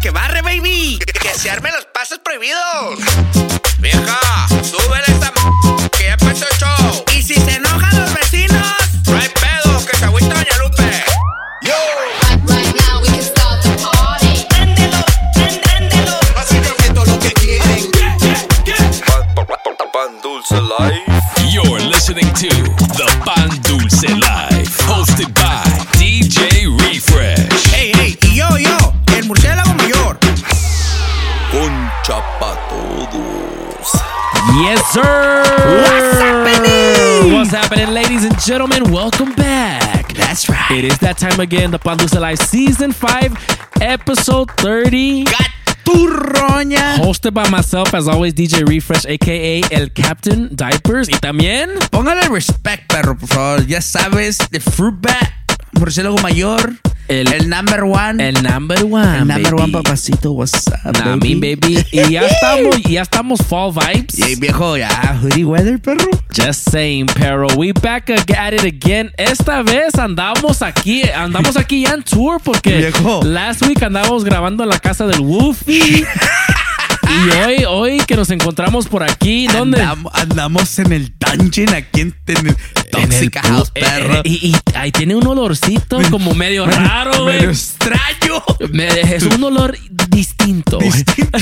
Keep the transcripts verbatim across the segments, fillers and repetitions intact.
que barre, baby. Que se armen los pasos prohibidos. Vieja, súbele esta m***, que ya empezó el show. Y si se enojan los vecinos, no hay pedo, que se agüita Doña Lupe. Yo. Right now we can start the party. Préndelo, préndelo. Básicamente lo que quieren. Pan Dulce Life. You're listening to the Pan Dulce Life, hosted by D J Refresh. Hey, hey, y yo, yo, el murciélago mayor. Concha pa' todos. Yes, sir. What's happening? What's happening, ladies and gentlemen? Welcome back. That's right. It is that time again, the Pan Dulce Life Season five, Episode thirty. Got turroña. Hosted by myself, as always, D J Refresh, a k a. El Captain Diapers. Y también... Póngale respect, perro, por favor. Ya sabes, the fruit bat, murciélago mayor, El- el, number one. El number one, El number baby. one, papacito. What's up, Nah, baby? me, baby. Y ya estamos, ya estamos fall vibes. Y ahí, viejo, ya, hoodie weather, perro. Just saying, pero we back at it again. Esta vez andamos aquí, andamos aquí ya en tour porque Viejo. last week andábamos grabando en la casa del Wolfie. Y hoy, hoy que nos encontramos por aquí, ¿dónde? Andamos, andamos en el dungeon aquí en, en el En el Toxic pu- House, eh, perro. eh, y, y ahí tiene un olorcito como medio raro, güey. Medio extraño. Me- Es un olor distinto. güey. Distinto.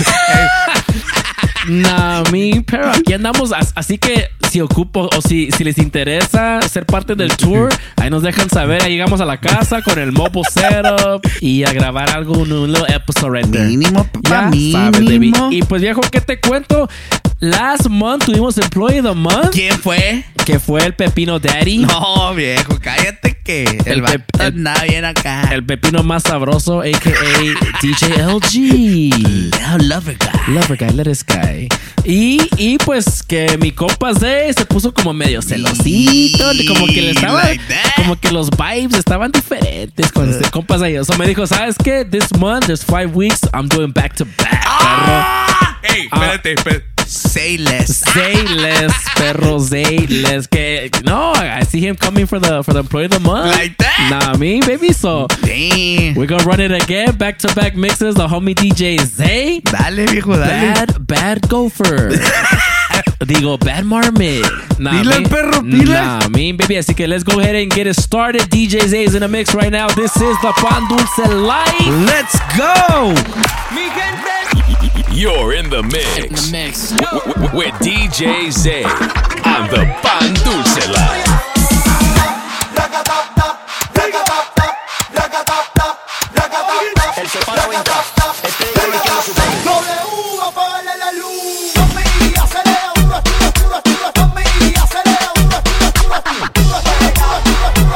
Nah, mi, pero aquí andamos. as- Así que si ocupo o si, si les interesa ser parte del tour, ahí nos dejan saber. Ahí llegamos a la casa con el mobile setup y a grabar algo, un, un little episode right there. Mínimo, papá, Ya sabes, baby. mínimo. Y pues, viejo, ¿qué te cuento? Last month tuvimos Employee of the Month, ¿Quién fue? que fue el Pepino Daddy. No, viejo, cállate que el, El vato pep- el- andaba bien acá. El pepino más sabroso, a k a. D J L G. Oh, lover guy. Lover guy, let us guy. Y, y pues que mi compa Zay se puso como medio celosito, como que le estaba, Like that. como que los vibes estaban diferentes con este compa Zay. O sea, me dijo, ¿sabes qué? This month, there's five weeks, I'm doing back to back, ¡Ah! Ey, Ah. espérate, espérate. Say less. perro. Zay less, perro, Zay less. Que, no, I see him coming for the, for the employee of the month. Like that? Nah, me, baby, so... Damn. We're gonna run it again, back to back mixes. The homie D J Zay, Dale, viejo, dale. bad, bad gopher. Digo, bad marmot. Nah, Pila, me- perro, pila. Nah, me, baby. Así que let's go ahead and get it started. D J Zay is in the mix right now. This is the Pan Dulce Life. Let's go. You're in the mix. Mix. W- w- with D J Zay on the Pan Dulce Life. Él se para a brincar. Este digo que no sube. W, apágale la luz. Tommy, acelera, duro, duro, duro, duro. Tommy, acelera, duro, duro, duro, duro. Duro, acelera, duro, duro,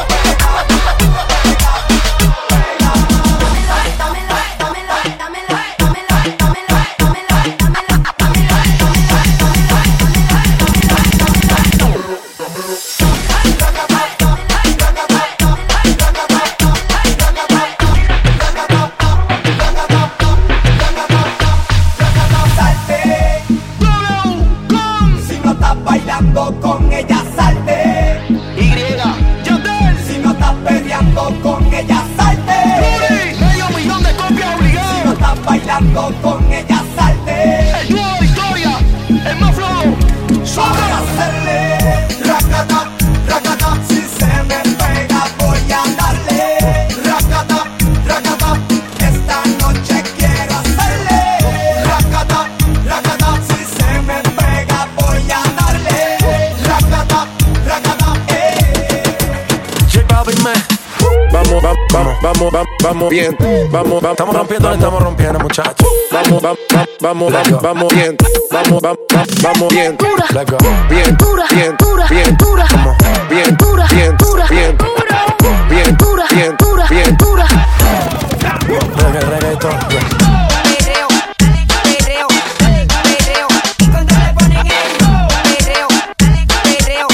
si no estás bailando con ella, salte. Y, Yandel. Si no estás peleando con ella, salte. Yuri, medio millón de copias obligado. Si no estás bailando con ella, salte. El dúo de Victoria, el más flojo. Vamos a hacerle racata, racata. Si se me pega, voy a darle racata, racata. Esta noche quiero hacerle racata, racata. Si se me pega, voy a darle racata, racata. Eh. J Balvin, man. Vamos, vamos, vamos, vamos, vamos, vamos bien. Vamos, vamos, estamos rompiendo, estamos rompiendo, muchachos. Vamos, vamos, vamos, vamos, vamos bien. Vamos, vamos, vamos bien. Let's go. Bien, bien, bien. Come on. Bien, bien, bien. Bien, bien, bien. Reggae, reggaetón, yeah. Perreo, perreo, perreo, y cuando le ponen el perreo, perreo,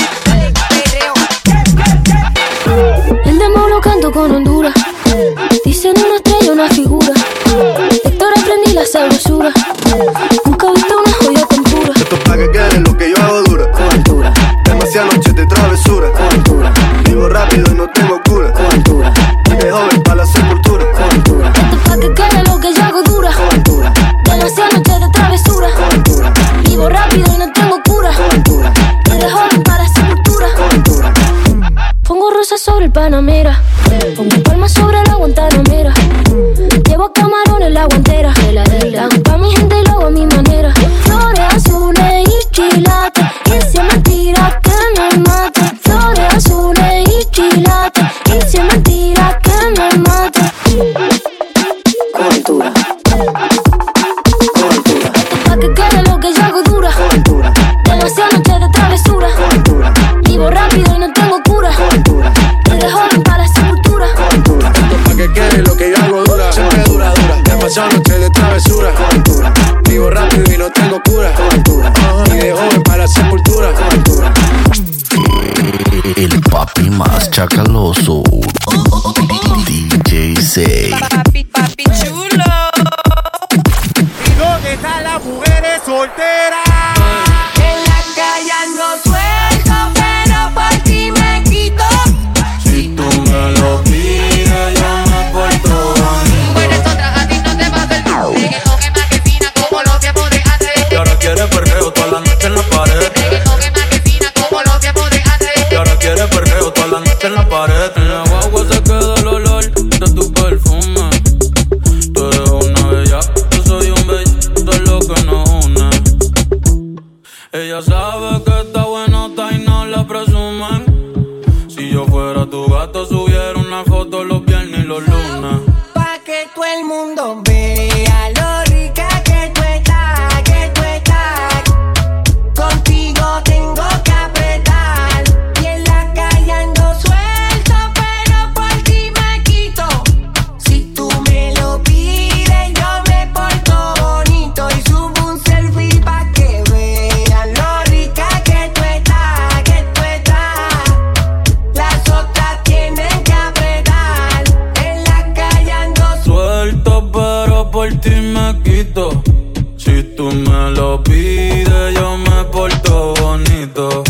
perreo. El demo lo canto con Honduras. Dicen una estrella, una figura. Héctor aprendí la sabrosura. Nunca he visto una joya tan pura. Esto es pa' que quede lo que yo hago dura. Con altura, Demasiadas noches de travesura. con altura, Vivo rápido y no tengo cura. con altura, De joven pa' la sepultura. con altura. Esto es pa' que quede lo que yo hago dura. Con Demasiadas noches de travesura. Vivo rápido y no tengo cura. Eres joven para sepultura. Pongo rosas sobre el Panamera. Pongo palmas sobre la Guantanamera. Llevo camarones en la guantera. La hago pa' mi gente y lo hago a mi manera. Flores azules y quilates. Y si es mentira que me mate. Flores azules y quilates. Y si es mentira que me mate. Cobertura. Cobertura. Pa' que quede lo que yo hago dura. Cobertura. Demasiadas noches de travesura. Cobertura. Vivo rápido y no tengo cura. Cobertura. Eres joven para sepultura. Cobertura. Pa' que quede lo que yo hago dura. Siempre dura, dura. Demasiadas noches de travesura. Cobertura. Vivo rápido y no tengo cura. Cobertura. Y de joven para sepultura. Cobertura. El papi más chacaloso, D J Say. Papi, papi chulo. ¿Y dónde están las mujeres solteras? En la calle ando suelto, pero por ti me quito. Si tú me lo pides, yo me porto bonito. Tú eres otra, a ti no te vas del todo. Reggaetón es más que fina como los tiempos de antes. Y ahora quiere perreo toda la noche en la pared. Reggaetón es más que fina como los tiempos de antes. Y ahora quiere perreo toda la noche en la pared. En la guagua se queda el olor de tu perfume. Tú eres una bella, yo soy un bello, esto es lo que nos une. Ella sabe que está buenota y no la presumen. Si yo fuera tu gato, subiera una foto los viernes y los lunes. Pa' que todo el mundo vea lo rica que tú estás, que tú estás. Contigo tengo que apretar. Y en la calle ando suelto, pero por ti me quito. Si tú me lo pides, yo me porto bonito. Y subo un selfie pa' que vean lo rica que tú estás, que tú estás. Las otras tienen que apretar. En la calle ando Suelto, pero por ti me quito. Si tú me lo pides, yo me porto bonito.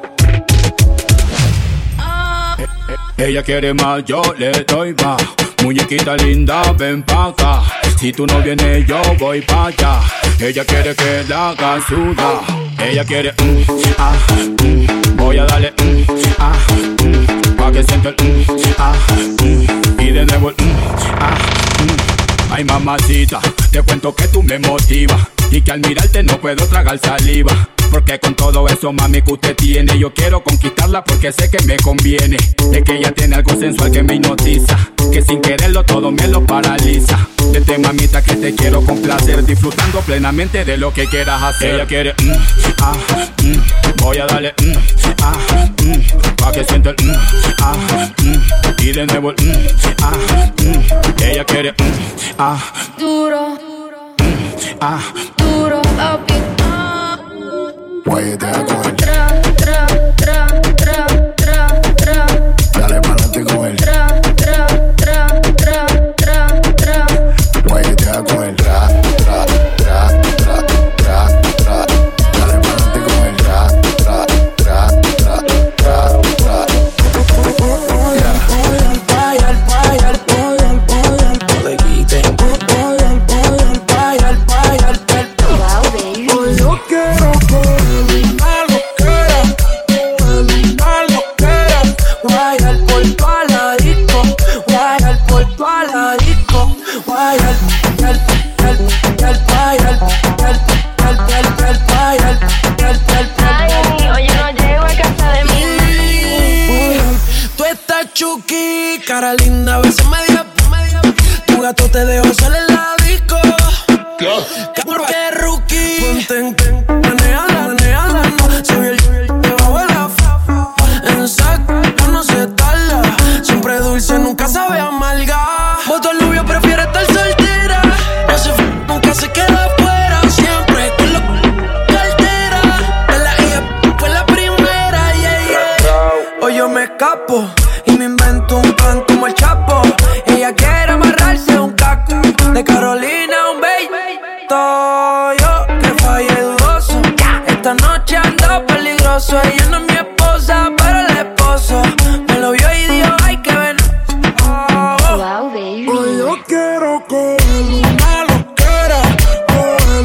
Ella quiere más, yo le doy más. Muñequita linda, ven pa' acá. Si tú no vienes, yo voy pa' allá. Ella quiere que la haga sudar. Ella quiere, mm, ah, mm. Voy a darle, mm, ah, mm. Pa' que sienta el, mm, ah, mm. Y de nuevo el, mm, ah, mm. Ay, mamacita, te cuento que tú me motivas. Y que al mirarte no puedo tragar saliva. Porque con todo eso, mami, que usted tiene, yo quiero conquistarla porque sé que me conviene. Es que ella tiene algo sensual que me hipnotiza, que sin quererlo todo me lo paraliza. Vete, mamita, que te quiero complacer, disfrutando plenamente de lo que quieras hacer. Ella quiere, mm, ah, mm. Voy a darle, mm, ah, mm. Pa' que sienta el, mm, ah, mm. Y de nuevo el, mm, ah, mm. Ella quiere, mm, ah, Duro, mm, ah. duro, papi. Guayete a coger, Tra, tra, tra, tra, tra, tra. dale pa'lante con él. Tra, tra, tra, tra, tra, tra. Guayete a coger, tra, tra, tra, tra, tra, tra. Dale pa'lante con él, tra, tra, tra, tra, tra, tra. No le quiten. Yo quiero que una loquera, una loquera. Guayar por toda la disco, guayar por toda la disco. Guayar, guayar, guayar, guayar, guayar, guayar, guayar, guayar, guayar, guayar. Oye, no llego a casa de mí. Tú estás chuki, cara linda, a veces media, media. Tu gato te dejó salir en la disco. Porque rookie, ponte en ten, maneala, maneala, no. Se vio el debajo de la fa. En saco, no se tarda. Siempre dulce, nunca sabe amarga. Voto al novio, prefiere estar soltera. No se f nunca se queda afuera. Siempre con la cartera. De la hija fue la primera, yeah, yeah. Hoy yo me escapo y me invento un plan como el Chapo. Ella quiere amarrarse un caco de Carolina, un bello. Yo que fallé dudoso. Esta noche ando peligroso. Ella no es mi esposa, pero el esposo me lo vio y dijo, ay, que ven. Oh, oh. Wow, baby. Hoy yo quiero coger una loquera, coger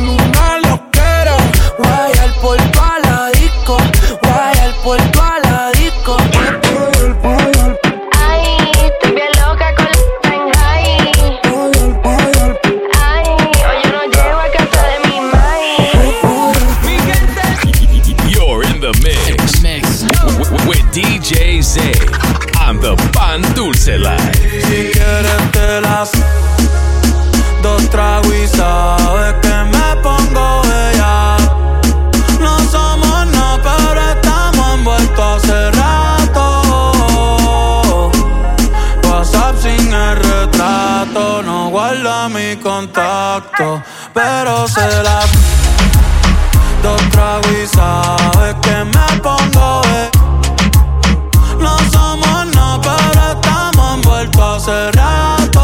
contacto, pero se las dos tragos y sabes que me pongo eh. No somos nada, pero estamos envueltos hace rato.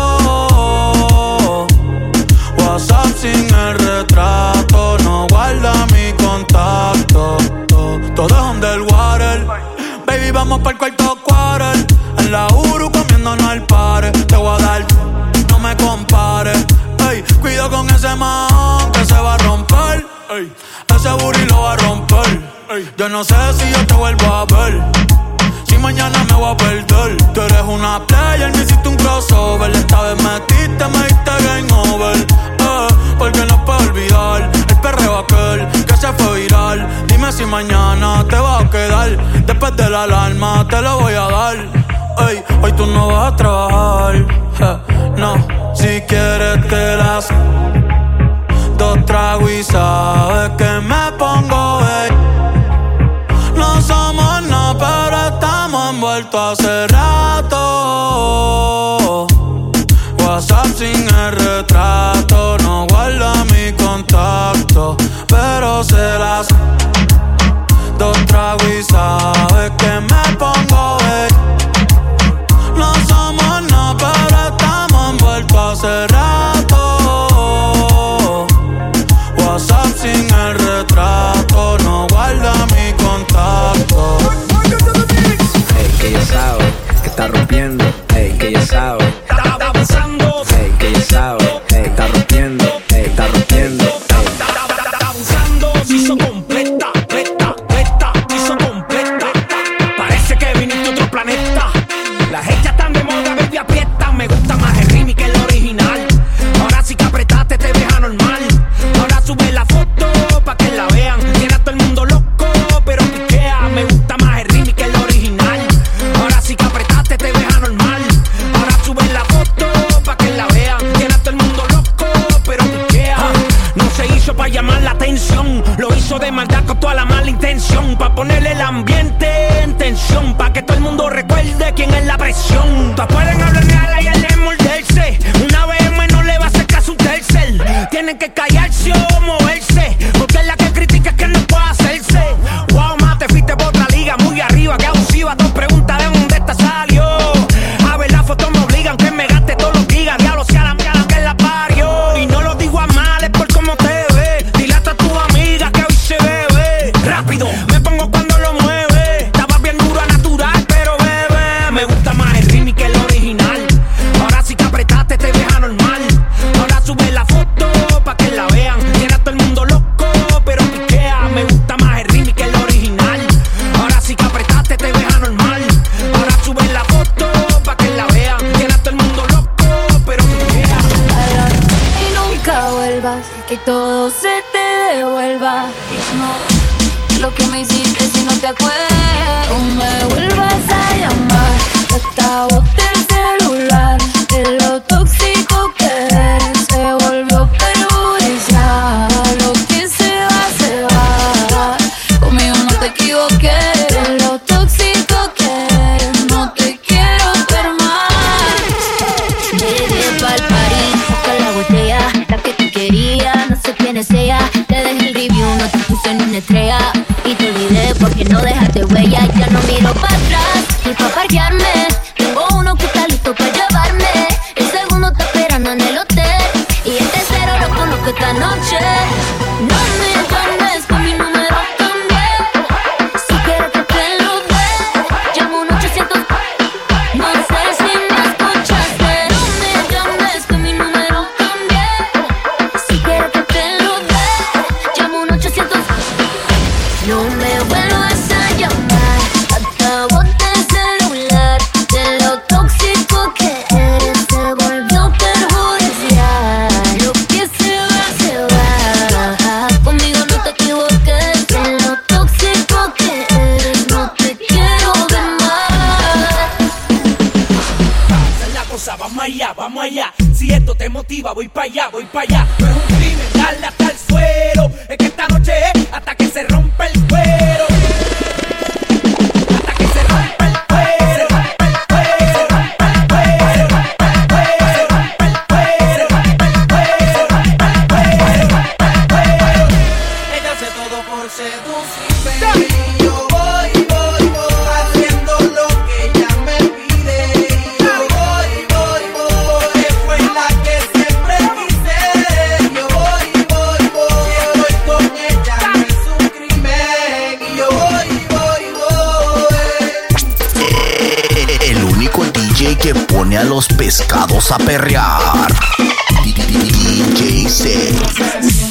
WhatsApp sin el retrato, no guarda mi contacto. Todo es underwater. Baby, vamos pa'l cuarto quarter. En la Uru comiéndonos el pare. Te voy a dar, no me compares. Ey, cuido con ese man que se va a romper. Ey, ese booty lo va a romper. Ey, yo no sé si yo te vuelvo a ver. Si mañana me voy a perder. Tú eres una player, me hiciste un crossover. Esta vez metiste, me diste game over. Eh, porque no puedo olvidar el perreo aquel que se fue viral. Dime si mañana te vas a quedar. Después de la alarma te lo voy a dar. Ey, hoy tú no vas a trabajar. Eh, no, si quieres te las dos tragos y sabes que me pongo ey. No somos nada, pero estamos envueltos hace rato. WhatsApp sin el retrato, no guarda mi contacto, pero se las dos tragos y sabes que me pongo ey. No somos nada, pero estamos envueltos hace rato. WhatsApp sin el retrato, no guarda mi contacto. Ey, que ya sabe, que está rompiendo. Ey, que ya sabe, Está abusando. ey, que ya sabe, ey, está rompiendo. Ey, está rompiendo. Ey. Está abusando. Se hizo completa, completa, completa. Se hizo completa. Parece que viniste de otro planeta. Las hechas están de moda, baby, aprieta. Me gusta más el remix que el original. Ahora sí que apretaste, te ves anormal. Ahora sube la foto pa' que la vean. Tiene a todo el mundo loco, pero piquea. Me gusta más el remix que el original. Ahora sí que apretaste, te ves anormal. Ahora sube la foto pa' que la vean. Tiene a todo el mundo loco, pero piquea. No se hizo pa' llamar la atención. Lo hizo de maldad con toda la mala intención. Pa' ponerle el ambiente en tensión. Pa' que todo el mundo recuerde quién es la presión. Todas pueden hablar de ala y el de morderse. Una B M no le va a hacer caso un tercer. Tienen que callarse o moverse. Porque es la que critica que no puede hacerse. Wow, ma, te fuiste por otra liga muy arriba. Que abusiva, dos preguntas de dónde esta salió. A ver la foto me obligan que me gaste todos los gigas. Diablo, sea la mía que la parió. Y no lo digo a mal, es por cómo te ve. Dile hasta a tu amiga que hoy se bebe. Rápido, me pongo cuando lo mueve. Estaba bien dura, natural, pero bebe. Me gusta más el remix que el original. Ahora sí que apretaste, te ves anormal. Ahora sube la foto pa' que la vean. Tiene a todo el mundo loco, pero piquea. Me gusta más el remix que el original. Ahora sí que apretaste, te ves anormal. Ahora sube la foto pa' que la vean. Tiene a todo el mundo loco, pero piquea. Y nunca vuelvas, que todo se te devuelva. No, lo que me hiciste si no te acuerdas. No me vuelvas a llamar, hasta boté el celular. De lo tóxico que eres se volvió perjudicial. Lo que se va, se va. Conmigo no te equivoqué. De lo tóxico que eres no te quiero ver más. Llegué pa'l party, busca la botella, la que tú querías, no sé quién es ella. Te dejé el review, no te puse ni una estrella. Y te olvidé porque no dejaste huella. Ya no miro para atrás, ni pa' parquearme. Tengo uno que está listo para llevarme. El segundo está esperando en el hotel. Y el tercero lo conozco esta noche. No me llames, con mi número cambié. Si quieres que te lo dé, llamo un ochocientos. No sé si me escuchaste. No me llames, con mi número cambié. Si quieres que te lo dé, llamo un ochocientos. No me vuelvas a llamar, hasta boté el celular. De lo tóxico que eres se volvió perjudicial. Lo que se va, se va. Conmigo no te equivoques. De lo tóxico que eres no te quiero ver más. Esa es la cosa, vamos allá, vamos allá. Si esto te motiva, voy pa' allá, voy pa' allá. No es un crimen, dale hasta el suelo. Es que esta noche es hasta que se rompe el cuero. Hasta que se rompe el cuero. Se rompe el cuero. Se rompe el cuero. Se rompe el cuero. Se rompe el cuero. Se rompe el cuero. pone a los pescados a perrear. D J seis.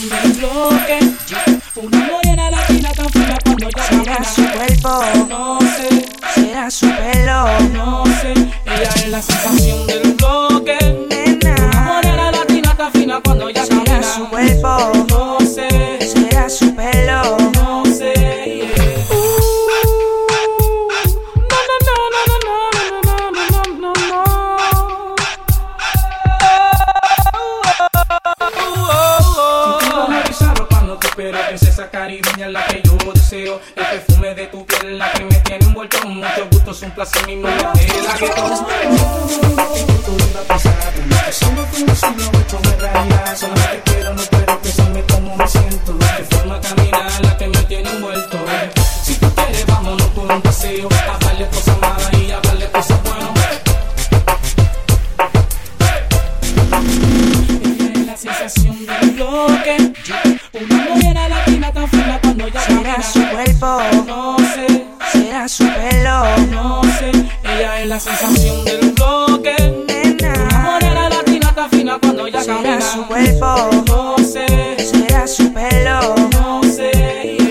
Una morena latina tan fina cuando ya será su cuerpo, no sé, será su pelo, no sé, ella es la sensación del bloque. Una morena latina tan fina cuando ya será camina. su cuerpo, no sé, será su pelo, no sé, yeah. Pero es esa caribeña la que yo deseo. El perfume de tu piel la que me tiene envuelto. Mucho gusto, es un placer mi nombre es la que todos somos conocidos, esto es realidad. Solamente quiero, no puedo pensarme cómo me siento. De forma caminar la que me tiene envuelto. Si tú quieres vámonos por un paseo. Hablarle cosas malas y hablarle cosas buenas. Ella es la sensación del bloque. Una morena latina tan fina cuando ya será camina. su cuerpo, no sé, será su pelo, no sé, ella es la sensación del bloque. Una morena latina tan fina cuando ya será camina. su cuerpo, no sé, será su pelo, no sé, yeah.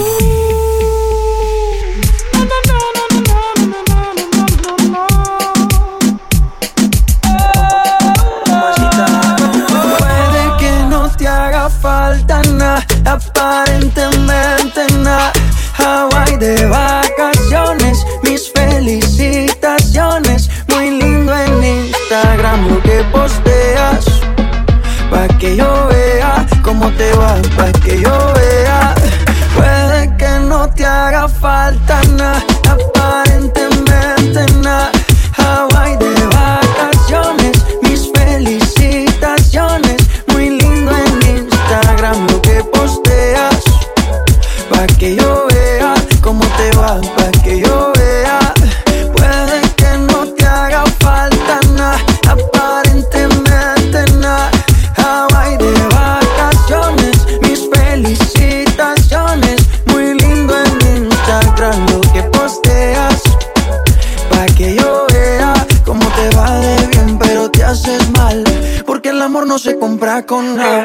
Puede que no te haga falta nada, aparentemente nada. Hawaii de vacaciones, mis felicitaciones. Muy lindo en Instagram lo que posteas, pa' que yo vea cómo te va, pa' que yo vea. Puede que no te haga falta nada, aparentemente nada. Hawaii de vacaciones, mis felicitaciones. Muy lindo en Instagram lo que posteas, pa' que yo vea cómo te va, pa' que yo vea. Puede que no te haga falta nada, aparentemente nada. Hawaii de vacaciones, mis felicitaciones. Muy lindo en Instagram lo que posteas, pa' que yo vea cómo te va de bien, pero te haces mal, porque el amor no se compra con nada.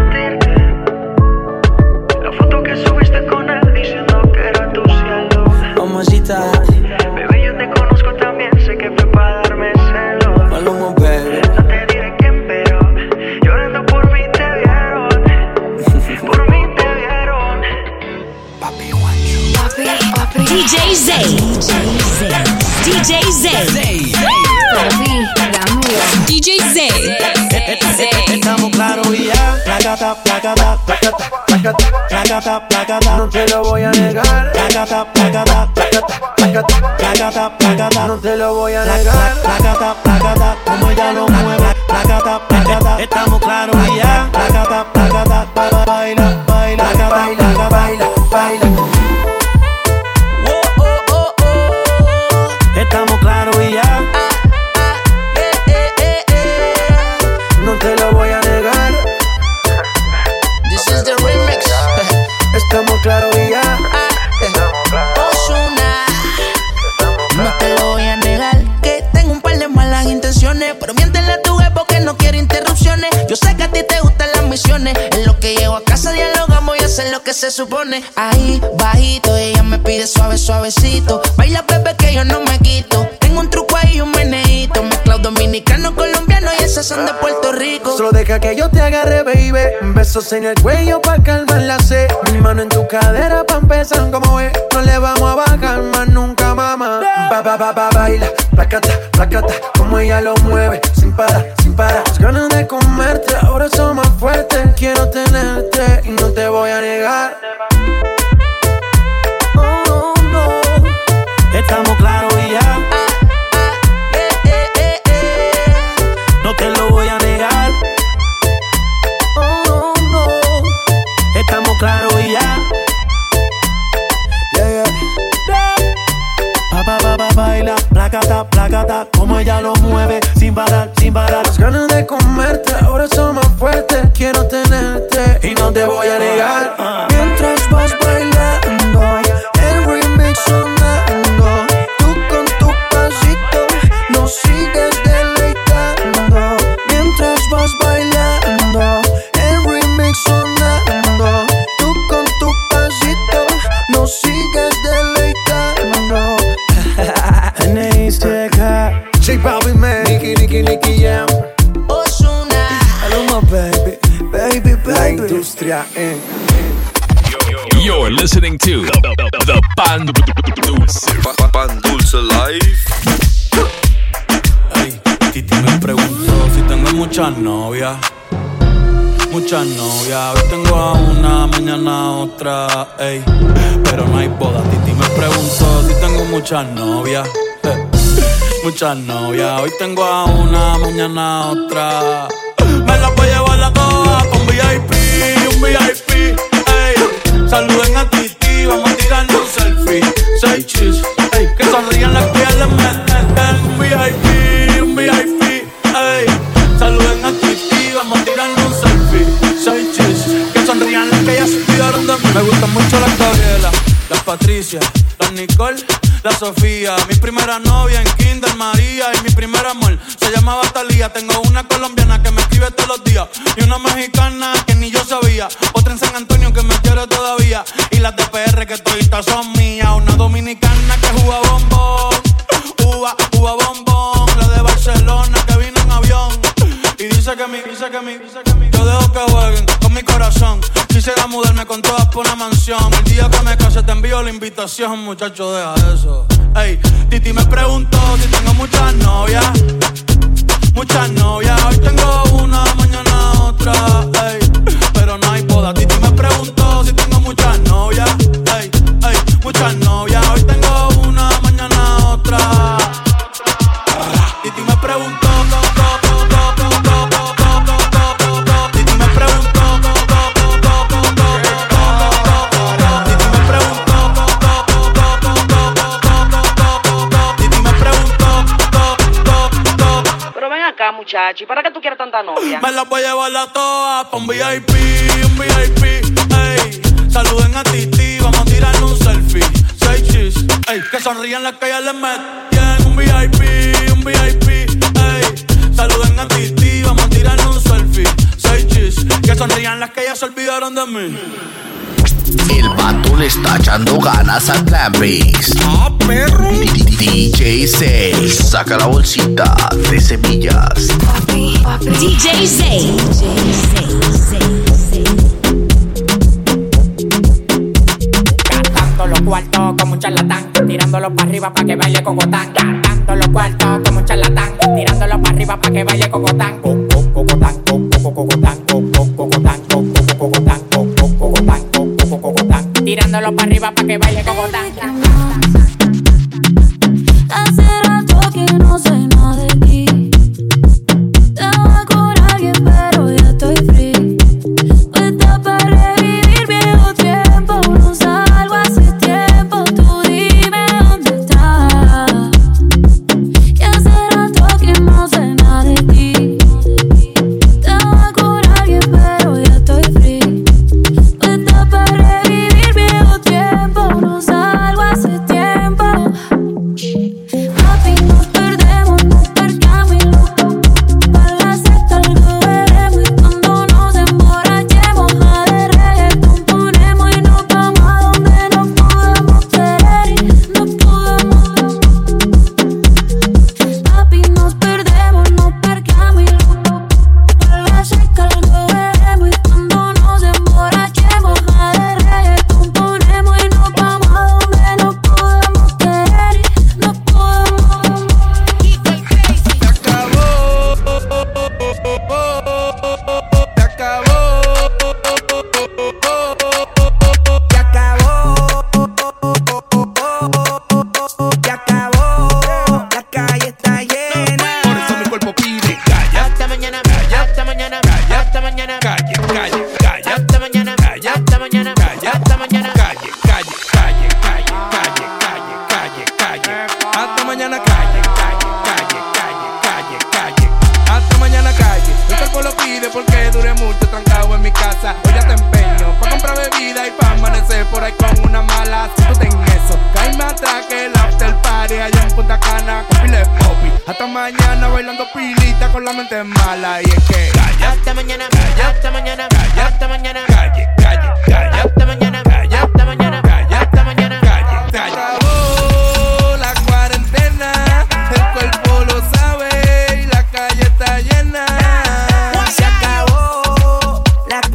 La foto que subiste con él diciendo que era tu cielo. Mamacita, Bebé, yo te conozco también, sé que fue para darme celos. Maluma, baby. No te diré quién, pero llorando por mí te vieron. Por mí te vieron. Papi Juancho, Papi, papi. D J Zay. D J Zay. Papi, dámelo. D J Zay. estamos claros y ya. Placata, placata, placata, placata, placata, placata. No te lo voy a negar. Placata, placata, placata, placata, placata, placata. No te lo voy a negar. Placata, placata, como ella lo mueve. Placata, placata, estamos claros y ya. Placata, placata, baila, baila, baila, baila, baila, baila. Oh, oh, oh, oh. Estamos claros y ya. No te lo voy a negar. This is the remix. Estamos claros y ya. Ozuna, no te lo voy a negar, que tengo un par de malas intenciones, pero miéntele a tu ex porque no quiero interrupciones. Yo sé que a ti te gustan las misiones, en lo que llego a casa dialogamos y hacer lo que se supone. Ahí, bajito, ella me pide suave, suavecito. Baila, bebé, que yo no me quito. Tengo un truco ahí y un meneíto, mezclado dominicano, colombiano y esas son de Puerto Rico. Solo deja que yo te agarre, baby. Besos en el cuello pa' calmar la sed. Mi mano en tu cadera pa' empezar como es. No le vamos a bajar más nunca, mamá. Ba, ba, ba, ba, baila, placata, placata. Como ella lo mueve, sin parar, sin parar. Las ganas de comerte, ahora son más fuertes. Quiero tenerte y no te voy a negar. Oh, no. Estamos claros y ya. No te lo voy a negar. Oh, no. Estamos claros y ya. Yeah, yeah. Pa, pa, pa, pa, baila, placata, placata. Como ella lo mueve, sin parar, sin parar. Las ganas de comerte, ahora son más fuertes. Quiero tenerte y no te voy a negar. uh. Mientras vas bailando, el remix sonando. Tú con tu pasito, no sigues de lejos. baby, baby. La industria, eh. You're listening to the, the, the Pan Dulce. Pa- Pan Dulce Life. Ey, Titi me preguntó si tengo muchas novias. Muchas novias. Hoy tengo a una, mañana a otra. Ey, pero no hay boda. Titi me preguntó si tengo muchas novias. Eh, muchas novias. Hoy tengo a una, mañana a otra. Me la voy a llevar a todas pa' un V I P, un V I P. Ey, saluden a Titi, vamos a tirarle un selfie. Say cheese, ey, que sonrían las que les meten. Un V I P, un V I P. Ey, saluden a Titi, vamos a tirarle un selfie. Say cheese, que sonrían las que ya se olvidaron de mí. Me gustan mucho las Gabriela, las Patricia, las Nicole, la Sofía. Mi primera novia en Kinder María. Y mi primer amor se llamaba Talía. Tengo una colombiana que me escribe todos los días y una mexicana que ni yo sabía. Otra en San Antonio que me quiere todavía. Y las de P R que toditas son mías. Una dominicana que juega bombón, uva, uva bombón. La de Barcelona que vino en avión y dice que mi, dice que mi, dice que mi. Yo dejo que jueguen con mi corazón. Quisiera mudarme con todas por una mansión. El día que me case te envío la invitación, muchacho, deja eso. Ey, Titi me preguntó si tengo muchas novias. Muchas novias, hoy tengo una, mañana otra. Ey, pero no hay boda. Titi me preguntó si tengo muchas novias. Ey, ey, muchas novias, hoy tengo una, mañana otra. Titi me preguntó. Muchacho, ¿y para qué tú quieres tanta novia? Me las voy a llevar a todas pa' un V I P, un V I P. Ey, saluden a Titi, vamos a tirarle un selfie. Say cheese, ey, que sonrían las que ya les meten. Un V I P, un V I P. Ey, saluden a Titi, vamos a tirarle un selfie. Say cheese, que sonrían las que ya se olvidaron de mí. El vato le está echando ganas al Plan Base. Ah, perro. D J seis, saca la bolsita de semillas. D J seis. Gastando los cuartos como un charlatán, tirándolo para arriba pa' que baile cocotán. Gastando los cuartos como un charlatán, tirándolo para arriba pa' que baile cocotán. Cocotán, cocotán, cocotán, cocotán, cocotán. Tirándolo para arriba pa' que baile cocotán. Hace rato que no sé nada de ti. Estaba con alguien pero ya estoy free. Está para revivir viejo tiempo. No salgo hace tiempo. Tú dime dónde estás. Y hace rato que no sé nada de ti. Estaba con alguien pero ya estoy free. Está para revivir viejo tiempo. No salgo hace tiempo. Papi, nos perdemos, nos percamos y loco. Para la sexta algo veremos. Y cuando nos emborrachemos a de reggaetón ponemos. Y nos vamos a donde nos podamos querer y nos podamos. Papi, nos perdemos, nos percamos y loco. Para la sexta algo veremos. Y cuando nos emborrachemos a de reggaetón ponemos. Y nos vamos a donde nos podamos querer y nos podamos. Se acabó, se acabó, la calle está llena. Por eso mi cuerpo pide calla. Hasta mañana, hasta mañana, hasta mañana. Calle, calle, calle. Hasta mañana, hasta mañana, hasta mañana. Calle, calle, calle, calle, calle, calle, calle, calle. Hasta mañana calle, calle, calle, calle, calle, calle. Hasta mañana calle. Mi cuerpo lo pide porque duré mucho trancado en mi casa. Hoy ya te empeño pa' comprar bebida y pa' amanecer por ahí con una mala. Si tú ten eso, caíme atrás que el after party allá en Punta Cana con pile popi. Hasta mañana bailando pilita con la mente mala. Y es que calle, Hasta mañana, hasta mañana, hasta mañana. calle, calle, calle. Hasta mañana, hasta mañana, hasta mañana. Calle, calle. Acabó la cuarentena, el cuerpo lo sabe y la calle está llena. Se acabó, la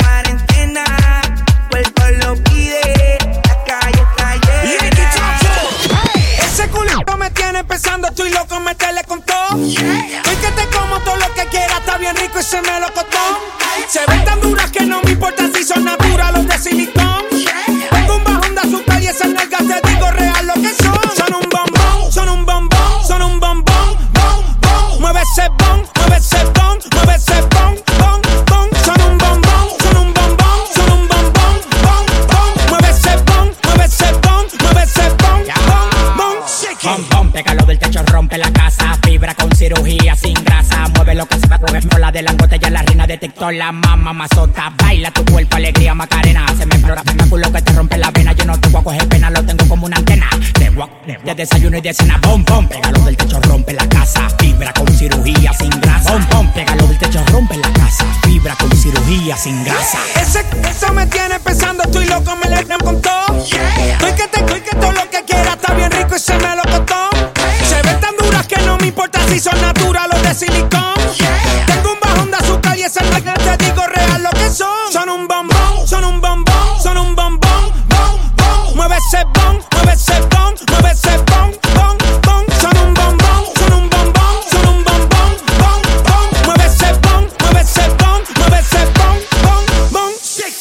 que no me importa si son naturales o de silicón. Tengo un bajón de azúcar y esas nalgas te digo real lo que son. Son un bombón, son un bombón, son un bombón, bom, bom. Mueve ese bon, mueve ese bon, mueve ese bon, bon, bon. Son un bombón, son un bombón, son un bombón, bom, bom. Mueve ese bon, mueve ese bon, mueve ese bon, bom, bom. Bom, bom, pégalo del techo, rompe la casa. Fibra con cirugía sin grasa. Mueve lo que se va a coger por la de la botella, la reina de TikTok, la mamá mazota. Baila tu cuerpo, alegría, Macarena. Se me explora, me culo que te rompe la vena. Yo no te voy a coger pena, lo tengo como una antena. De guac, de desayuno y de cena. Bom, bom, pégalo del techo, rompe la casa. Fibra con cirugía sin grasa. Bom, bom, pégalo del techo, rompe la casa. Fibra con cirugía sin grasa. Ese, eso me tiene pensando, estoy loco, me le con todo. Estoy que te, estoy que todo lo que quiera está bien rico y se me lo costó. Se ven tan duras que no me importa si son naturales o de silicón. Tengo un bajón de azúcar y esas nalgas te digo real lo que son. Son un bombón, son un bombón, son un bombón, bom, bom. Mueve ese bon, mueve ese bon, mueve ese bon, bom, bom. Son un bombón, son un bombón, son un bombón, bom, bom. Mueve ese bon, mueve ese bon, mueve ese bon, bom, bom.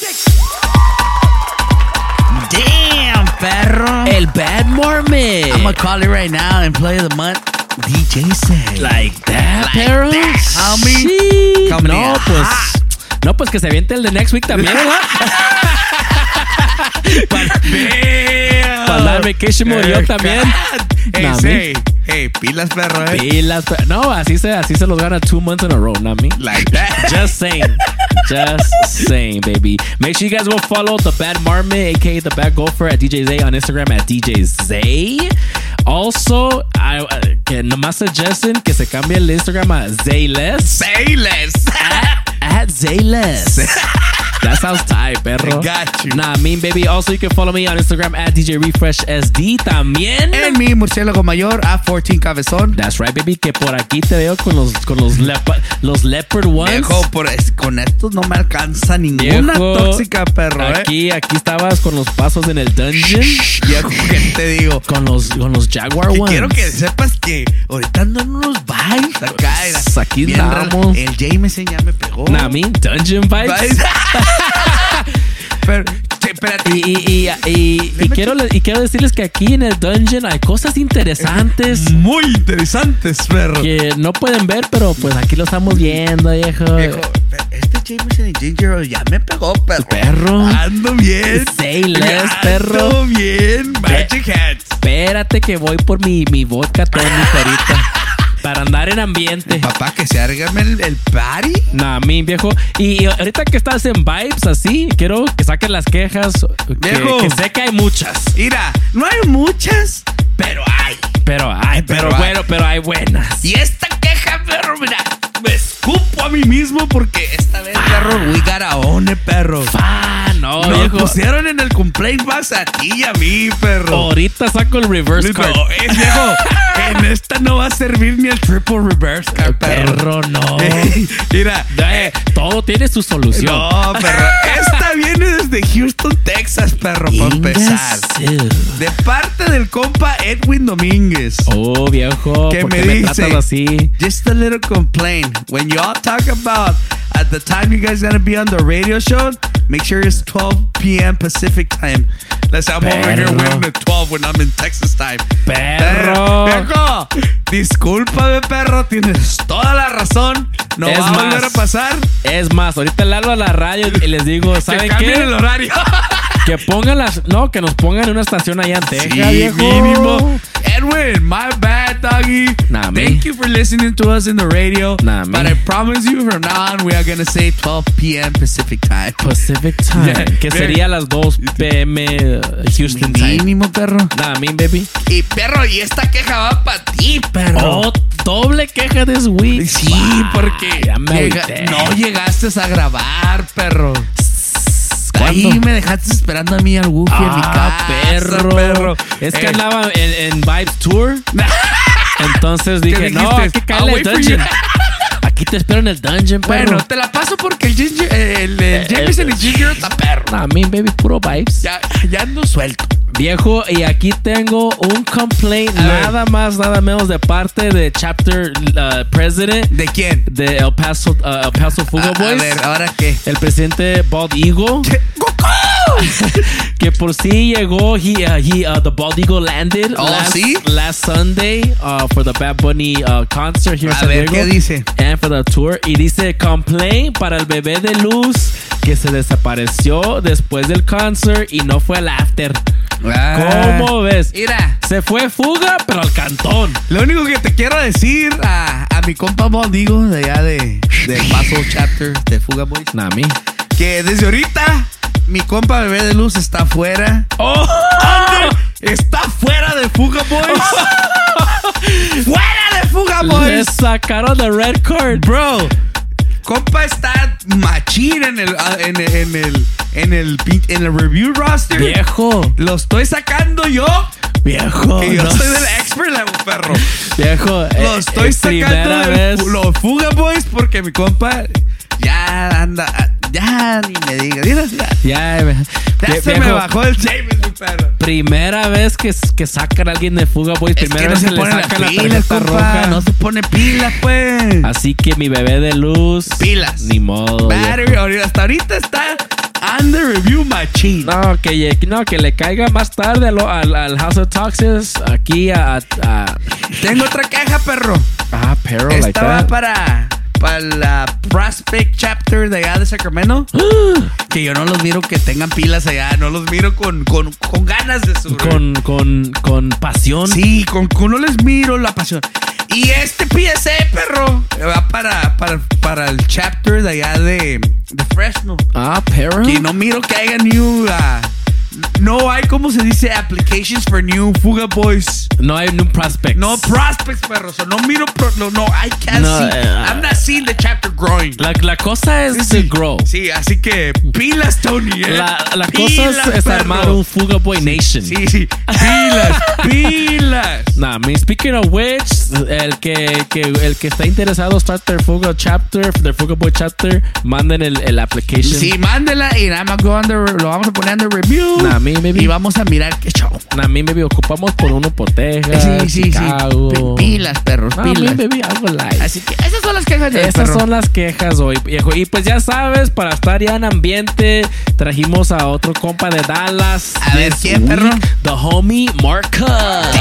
Damn, perro. El Bad Mormon. I'm gonna call it right now and play the month. D J Zay. Like that, Like perro. that, homie. Sí. Coming No, in pues. hot. No, pues que se aviente el de next week también, ¿verdad? Para dar vacation murió también. Hey, Nah, say, hey, pilas, perro, eh. Pilas, pero no, así se, así se los gana two months in a row, not me. Like that. Just saying. Just saying, baby. Make sure you guys will follow the Bad Marmot, aka the Bad Gopher, at D J Zay on Instagram at D J Zay. Also, I, uh, que nomás suggestion que se cambie el Instagram a Zayless. Zayless. At, at Zayless. That sounds tight, perro. I got you. Nah, I mean, baby. Also, you can follow me on Instagram at D J Refresh S D también. En mi murciélago mayor a fourteen cabezón. That's right, baby. Que por aquí te veo con los, con los, lepa, los leopard ones. Viejo, por, con estos no me alcanza ninguna Viejo, tóxica, perro, aquí, eh. Aquí estabas con los pasos en el dungeon. Viejo, ¿qué te digo? Con los, con los Jaguar que ones. Quiero que sepas que ahorita ando en unos vibes acá. Era Aquí bien andamos. El Jameson ya me pegó. Nah, I mean, dungeon vibes. Pero, espérate. Y, y, y, y, y, quiero, y quiero decirles que aquí en el dungeon hay cosas interesantes. Muy interesantes, perro. Que no pueden ver, pero pues aquí lo estamos viendo, viejo. Viejo, este Jameson y Ginger Ale ya me pegó, perro. Perro. Ando bien. Say less, perro. Ando bien. Magic Hands. Espérate que voy por mi, mi vodka tonic ahorita. Para andar en ambiente. Papá, que se argame el, el party. Nah, mi viejo. Y ahorita que estás en vibes así, quiero que saques las quejas. Viejo. Que, que sé que hay muchas. Mira, no hay muchas, pero hay. Pero hay, pero, Pero hay. bueno, pero hay buenas. Y esta queja, perro, mira, me escupo a mí mismo porque esta vez, perro, we got a own it, perro. Ah, no, Nos viejo. pusieron en el complaint box a ti y a mí, perro. Ahorita saco el reverse card. No, es viejo. En esta no va a servir ni el triple reverse card, perro. Perro, no. Ey, mira, Eh, todo tiene su solución. no, perro. Esta viene desde Houston, Texas, perro, para empezar. De parte del compa Edwin Domínguez. Oh, viejo. Que ¿por me qué me dice, tratas así? just a little complaint. When y'all talk about at the time you guys gonna be on the radio show, make sure it's twelve p.m. Pacific time. Let's say I'm over here Perro. waiting at twelve when I'm in Texas time. Perro. Eh, viejo, discúlpame, perro, tienes toda la razón. No Es va a volver más, a pasar. Es más, ahorita le hablo a la radio y les digo, ¿saben Que qué? cambien el horario. Que pongan las... No, que nos pongan en una estación allá en Texas, Sí, viejo. mínimo. Edwin, my bad, doggy. Nah, me. Thank you for listening to us in the radio. Nah, me. But I promise you from now on, we are going to say twelve p.m. Pacific time. Pacific time. Yeah. Que sería las dos p.m. uh, Houston time. Mínimo, perro. Nah, me, baby. Y, perro, y esta queja va para ti, perro. Oh, doble queja this week. Sí, Wow, porque ya me llega- agüité. no llegaste a grabar, perro. Ahí ¿Cuándo? me dejaste esperando a mí al Goofy en mi casa, Ah, perro. perro. Es que Eh, andaba en, en Vibes Tour. Entonces dije, ¿Qué no, dijiste? aquí cae I'll el wait for dungeon. you. Aquí te espero en el dungeon, perro. Bueno, te la paso porque el Ginger, el, el Eh, Jameson eh, y Ginger está perro. Nah, me, baby, puro vibes. Ya, ya ando suelto. Viejo, y aquí tengo un complaint, A ver. nada más, nada menos de parte de Chapter uh, President. ¿De quién? De El Paso, uh, El Paso Fuga A, Boys. a ver, ¿ahora qué? El presidente Bald Eagle. Que por sí llegó, he, uh, he, uh, the Bald Eagle landed Oh, last, ¿sí? last Sunday uh, for the Bad Bunny uh, concert here in A San ver, Diego. ¿qué dice? And for the tour. Y dice, complaint para el bebé de luz que se desapareció después del concert y no fue al after. Ah. ¿Cómo ves? Mira. Se fue fuga, pero al cantón. Lo único que te quiero decir a, a mi compa Bondigo de allá de, de Paso Chapter de Fuga Boys. Nami. Que desde ahorita mi compa Bebé de Luz está fuera. ¡Oh! Under, está fuera de Fuga Boys. ¡Fuera de Fuga Le Boys! sacaron de red card. Bro, compa está machín en el, en el, en el, en el, en el review roster. Viejo. Lo estoy sacando yo. Viejo. Que yo no soy sé. del expert level, perro. Viejo. Lo eh, estoy eh, sacando primera de vez. los Fuga Boys porque mi compa ya anda, ya ni me diga. Mira, ya, Ya, ve- ya vie- se me viejo, bajó el James, mi perro. Primera vez que, que sacan a alguien de Fuga Boys. Es Primera que no vez se que le pone las sacan la pilas, tarjeta compa. roja. No se pone pilas, pues. Así que mi bebé de luz. Pilas. Ni modo. Battery, ahorita- hasta ahorita está under review machine. No, que, lle- no, que le caiga más tarde a lo- al, al House of Toxins. Aquí a. a- a- Tengo otra queja, perro. ah, pero like Esta va that. para, para la Prospect Chapter de allá de Sacramento. Que yo no los miro que tengan pilas allá. No los miro con, con, con ganas de su. Con, con, con pasión. Sí, con, con no les miro la pasión. Y este P S A, perro, va para, para, para el chapter de allá de, de Fresno. Ah, pero. Que no miro que haya new. Uh, no hay, ¿cómo se dice? Applications for new Fuga Boys. No hay un prospect. No prospects, perro. So no miro. Pro, no, no, I can't No, see. eh, I'm not seeing the chapter growing. La, la cosa es Sí, to grow. Sí, así que pilas, Tony. Eh. La, la Pilas, cosa es, es perro. armar un Fuga Boy Nation. Sí, sí. Pilas, pilas. Nah, I mean, speaking of which, el que, que, el que está interesado en start their Fuga chapter, their Fuga Boy chapter, manden el, el application. Sí, mándela y nada más go under, lo vamos a poner under review. Nah, me, maybe, Y vamos a mirar qué show. nah, me, maybe ocupamos por uno por Texas, Sí, sí, Chicago. sí. Pilas, perros, Nah, pilas. me, maybe algo light. Así que esas son las quejas de Esas son las quejas hoy, viejo. Y pues ya sabes, para estar ya en ambiente, trajimos a otro compa de Dallas. A ver, this ¿quién, week, perro? The homie Mark Cut.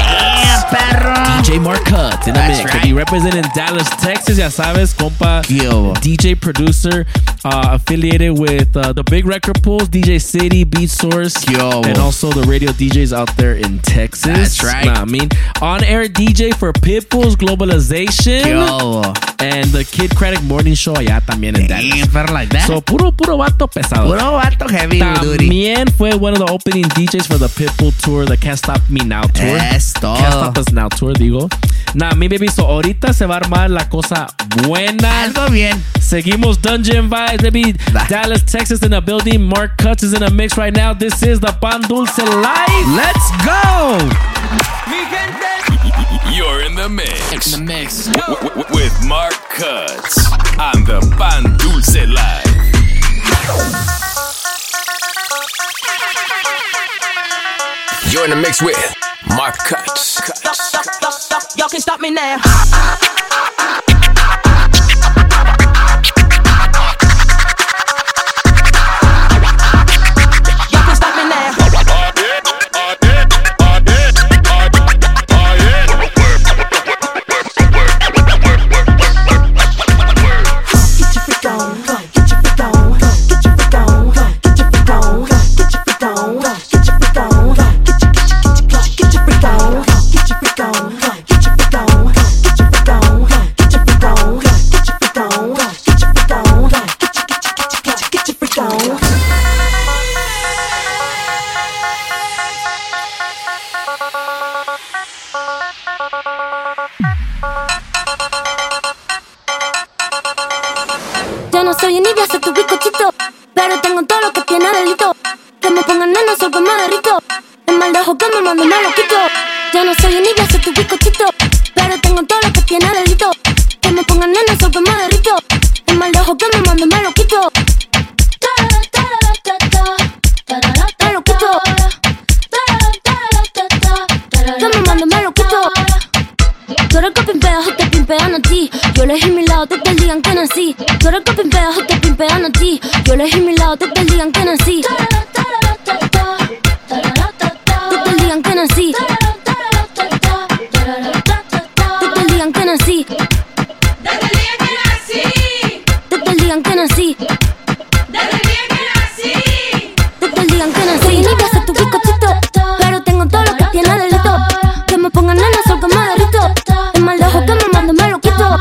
Damn, perro. D J Mark Cut. In a That's mix. right. He representing Dallas, Texas. Ya sabes, compa. Yo. D J producer, uh, affiliated with uh, the big record pools, D J City, Beat Source, Yo. and also the radio D Js out there in Texas. That's right. Nah, I mean, on-air D J for Pitbull's Globalization. Yo. And the Kid Craddock Morning Show allá también en Dallas. Damn, perro, like that. So, puro, puro vato pesado. Puro vato heavy duty. También fue one of the opening D Js for the Pitbull Tour, the Can't Stop Me Now Tour. Es todo. Can't Stop Us Now Tour, digo. Nah, mi baby, so ahorita se va a armar la cosa buena. Algo bien. Seguimos Dungeon Vibes, baby. Da. Dallas, Texas in the building. Mark Cuts is in a mix right now. This is the Pan Dulce Live. Let's go. You're in the mix. In the mix. W- w- with Mark Cuts on the Pan Dulce Live. You're in the mix with Mark Cuts. Y'all can stop me now. Y'all can stop me now. Get your freak on, get your freak on, get your freak on, get your freak on, get your freak on, get your freak on, get your get your freak on, get your freak on, get your freak on, get your freak on, get your freak on, get your freak on, get your freak on, get your get your get your freak on. Ya no soy ni voy a ser tu bizcochito, pero tengo todo lo que tiene delito. Que me pongan nena, soy que me derrito. El mal dejo que me mando me lo quito. Ya no soy ni voy a ser tu bizcochito, pero tengo todo lo que tiene delito. Que me pongan nena, soy que me derrito. El mal dejo que me mando me lo quito. Me lo quito. pimpean a ti. Yo elegí mi lado, tú te digan que nací. Tú eres que pimpeas o te pimpean a ti. Yo elegí mi lado, tú te digan que nací. Tú te digan que nací. Tú te digan que nací. Desde el día que nací. Tú te digan que nací. Desde el día que nací. Tú te digan que nací. Ni que hacer tu bizcochito, pero tengo todo lo que tiene delito. Que me pongan en el sol que me derrito. Es más lejos que me mando, me lo quito.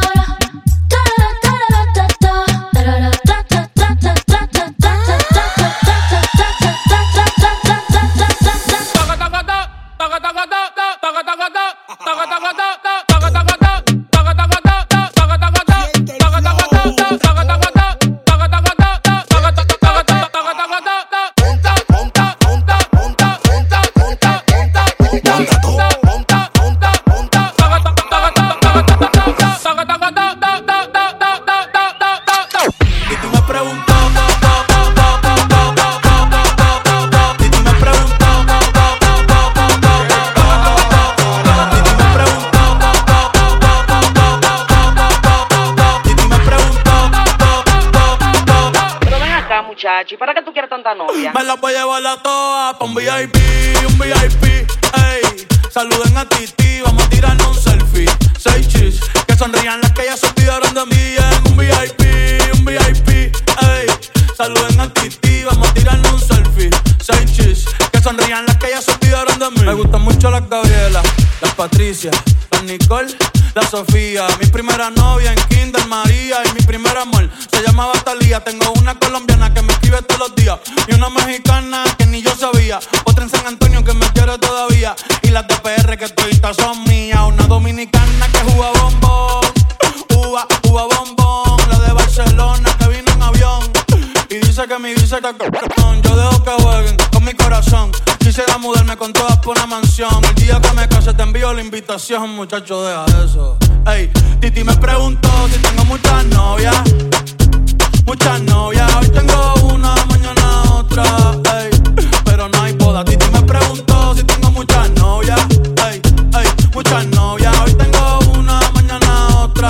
¿Y para qué tú quieres tanta novia? Me la voy a llevar a todas pa' un V I P, un V I P, ey. Saluden a Titi, vamos a tirarnos un selfie. Seis chis, que sonrían las que ya se olvidaron de mí. En un V I P, un V I P, ey. Saluden a Titi, vamos a tirarnos un selfie. Seis chis, que sonrían las que ya se olvidaron de mí. Me gustan mucho las Gabriela, las Patricia, las Nicole, la Sofía. Mi primera novia en Kinder María. Y mi primer amor se llamaba Talía. Tengo una colombiana que me escribe todos los días y una mexicana que ni yo sabía. Otra en San Antonio que me quiere todavía. Y las de P R que toditas son mías. Una dominicana que juega bombón, uva, uva bombón. La de Barcelona que vino en avión y dice que mi dice que c******. Yo dejo que jueguen con mi corazón. Quisiera mudarme con todas por una mansión. El día que me case te envío la invitación. Muchacho, deja eso. Ey, Titi me preguntó si tengo muchas novias. Muchas novias, hoy tengo una, mañana otra, ey. Pero no hay boda. Titi me preguntó si tengo muchas novias, ey, ey. Muchas novias, hoy tengo una, mañana otra.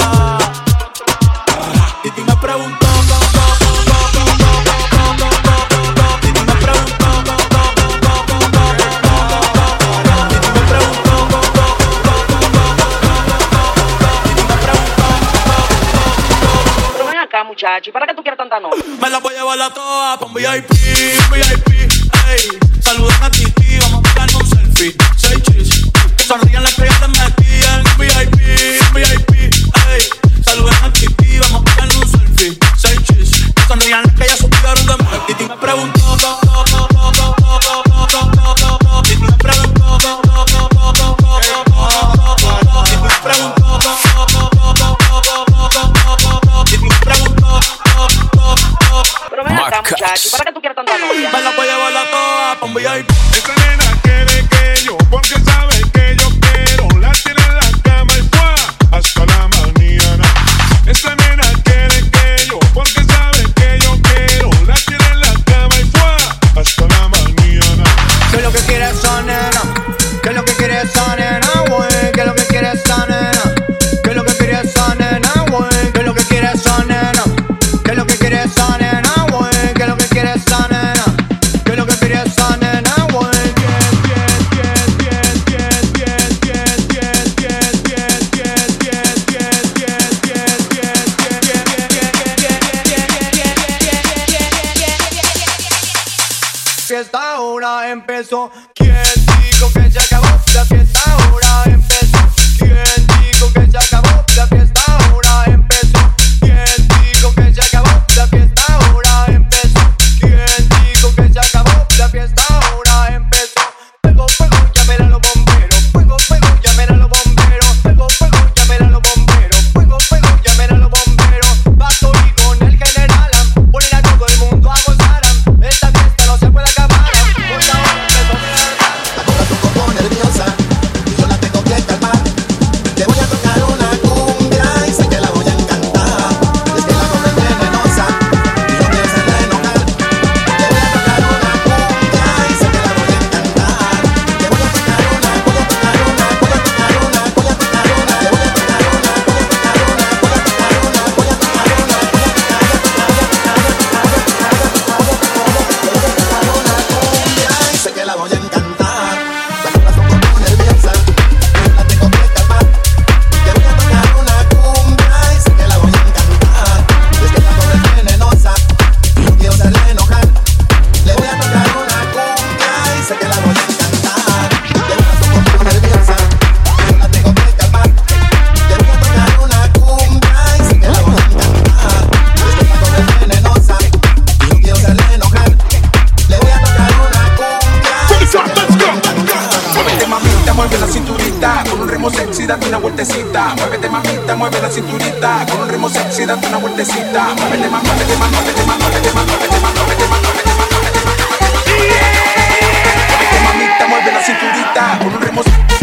Titi me preguntó, Titi me preguntó, muchacho, ¿y para qué tú quieres tanta novia? Me la voy a llevar a todas pa' un V I P, un V I P, ey. Saluden a Titi, vamos a tirarnos un selfie. Seis chis, que sonrían las que ya te metían. Un V I P, un V I P, ey. Saluden a Titi, vamos a tirarnos un selfie. Seis chis, que sonrían las que ya se olvidaron de mí. Titi me preguntó, Titi me preguntó, Titi me preguntó. Pero ven acá, muchacho, ¿para qué tú quieres tanta novia? Me la voy a llevar a todas pa' un V I P. Esta nena quiere que yo, porque sabe que yo quiero. La tiene en la cama y ¡fua! Hasta la mañana. Esta nena quiere que yo, porque sabe que yo quiero. La tiene en la cama y ¡fua! Hasta la mañana. ¿Qué es lo que quiere esa nena? ¿Qué es lo que quiere esa nena, güey? ¿Qué es lo que quiere esa nena? ¿Qué es lo que quiere esa nena, güey? ¿Qué es lo que quiere esa nena? ¿Qué es lo que quiere esa nena, güey? ¿Qué es lo que quiere esa nena? ¿Qué es lo que quiere esa nena, güey? Fiesta ahora empezó. ¿Quién dijo que se acabó? La fiesta ahora empezó. ¿Quién dijo que se acabó? La fiesta ahora empezó. ¿Quién dijo que se acabó? La fiesta ahora empezó. ¿Quién dijo que se acabó? La fiesta ahora empezó. Fuego, fuego, llamen a los bomberos. Fuego, fuego, llamen a los bomberos. Fuego, fuego, llamen a los bomberos. Fuego, fuego, llamen a los bomberos. Pato y con el general ponen a todo el mundo a gozar. Esta fiesta no se puede acabar. Mucha hora empezó a mirar. Ahora tú como nerviosa. vueltecita. Muévete mamita, mueve la cinturita. Con un ritmo sexy, date una vueltecita. Muévete más, muévete más, muévete más, muévete más, muévete más, muévete más, muévete más, muévete más, muévete más, muévete mamita, mueve la cinturita. Con un ritmo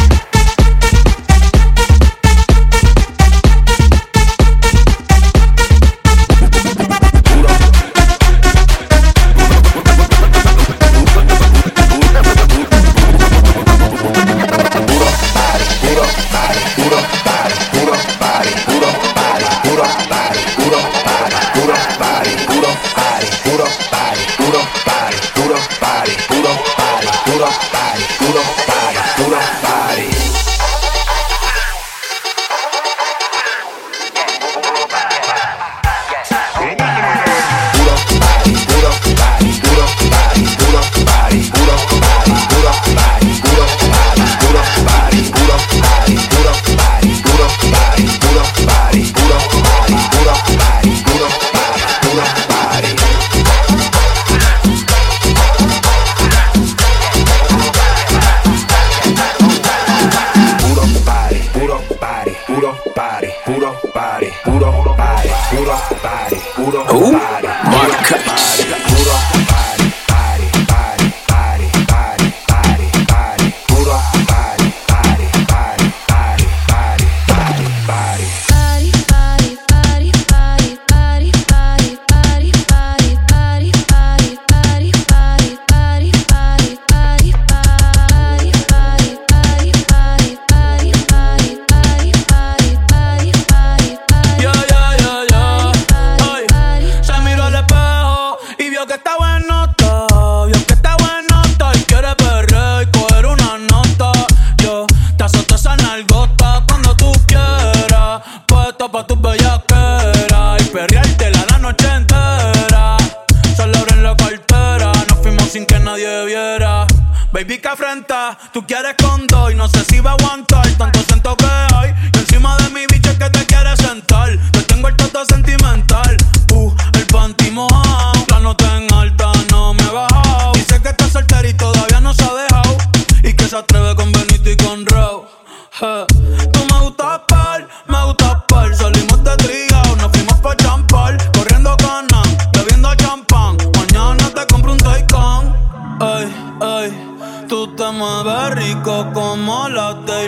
tú quieres con dos y no sé si va a aguantar. Tanto siento que hay y encima de mi bicho es que te quieres sentar. Te tengo el toto sentimental, uh, el panty mojado. La nota en alta no me he bajado. Dice que está soltera y todavía no se ha dejado. Y que se atreve con Benito y con Raúl. eh. Tú me gustas par, me gustas par. Salimos de trío, nos fuimos pa' champar. Corriendo canan, bebiendo champán. Mañana te compro un Taycan. Ay, ay. Tú te mueves rico como la de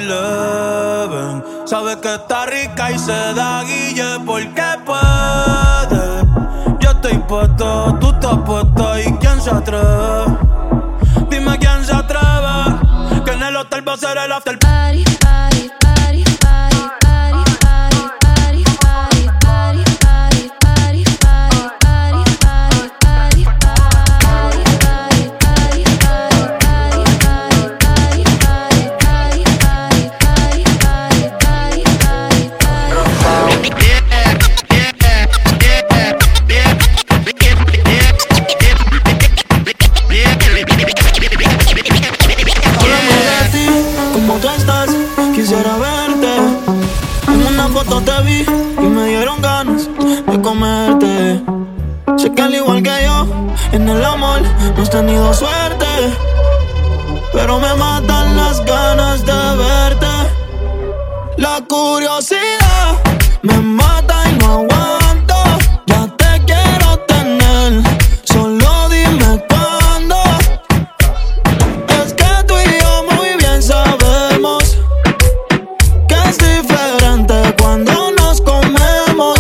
Eleven. Sabes que está rica y se da guille porque puede. Yo estoy puesto, tú estás puesta. ¿Y quién se atreve? Dime quién se atreve. Que en el hotel va a ser el after party, party, party, party, party, party, party, party, party, party, party, party, party, party, quisiera verte. En una foto te vi y me dieron ganas de comerte. Sé que al igual que yo, en el amor no has tenido suerte, pero me matan las ganas de verte. La curiosidad me mata y no aguanto. Ya te quiero tener, solo dime cuándo. Es que tú y yo muy bien sabemos que es diferente cuando nos comemos.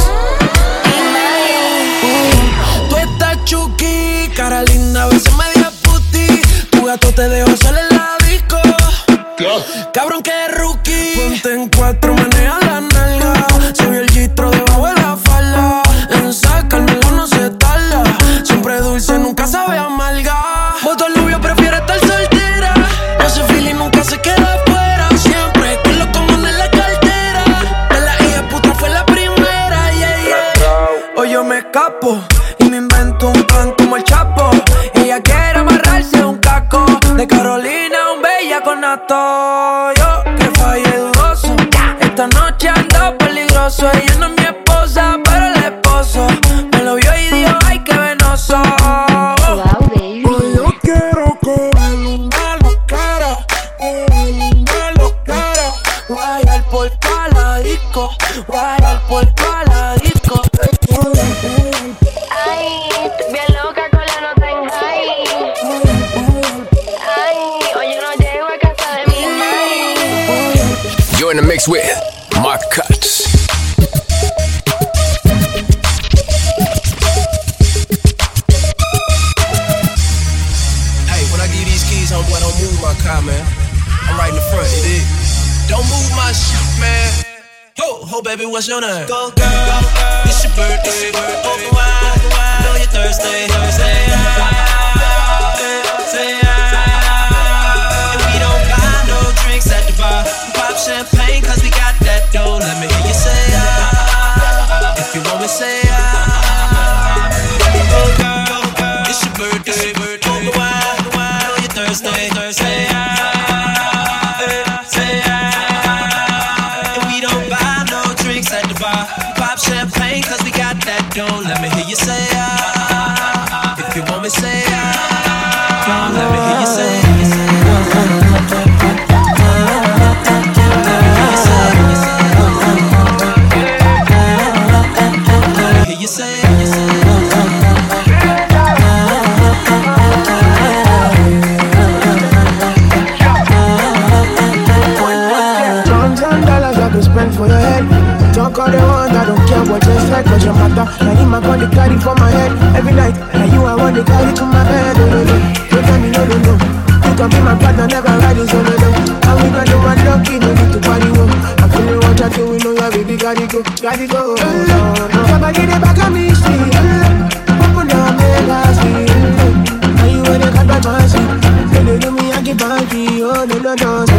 uh, Tú estás chuki, cara linda, a veces media puti. Tu gato te dejó salir en la disco. Cabrón que rookie. Ponte en cuatro, menea la nalga. Se vio el gistro debajo de la falda. En sacármelo no se tarda. Siempre dulce, nunca sabe amarga. Voto novio, prefiere estar soltera. Ese feeling nunca se queda afuera. Siempre con los comandos en la cartera. De la hija puta fue la primera, yeah, yeah. Hoy yo me escapo y me invento un plan como el Chapo. Ella quiere amarrarse un caco. De Carolina, un bella con nato. Yo que fallé dudoso. Esta noche ando peligroso. Ella no es mi esposa, pero el esposo me lo vio y dijo, ay, qué venoso. Hoy yo quiero coger una locara, una locara. Guayar por pala. in the mix with Marcus. Hey, when I give these keys, homeboy, don't move my car, man. I'm right in the front, you dig? Don't move my shit, man. Ho, ho, baby, what's your name? Go, girl, go, girl. It's your birthday. Open wide, I know you're thirsty. Thursday, say and we don't buy no drinks at the bar. We pop champagne 'cause we got that dough. Let me hear you say ah. If you want me, say ah. Go, girl, it's your birthday. Open wide, I know you're thirsty. Thursday, say and we don't buy no drinks at the bar. We pop champagne 'cause we got that dough. Let me hear you say ah. If you want me, say ah. Let me hear you say. For your head, talk all they want, I don't care what you say, 'cause your matter. Now him I got the carry for my head every night. Now you I want to carry to my bed. Oh no no, don't tell me no no no. You can be my partner, never ride it solo no. And we got the one lucky, no need to party wo. I'm feeling what you do, we know your baby got it go, got it go. Oh no no, somebody get back at me, see. Open up, make us see. Now you wanna cut back my seat. Don't do me, I get back to you. Oh no no no no.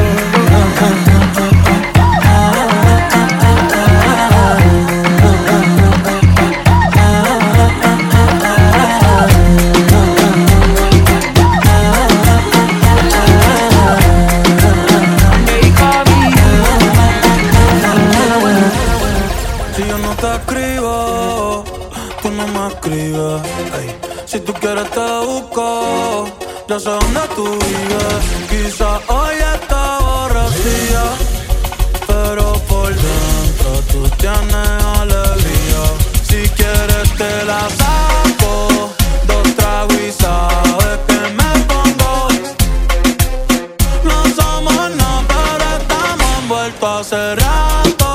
Si tú quieres te busco, ya sé dónde tú vives. Quizá hoy está borrachilla, pero por dentro tú tienes alegría. Si quieres te la saco, dos tragos y sabes que me pongo. No somos nada, pero estamos envueltos hace rato.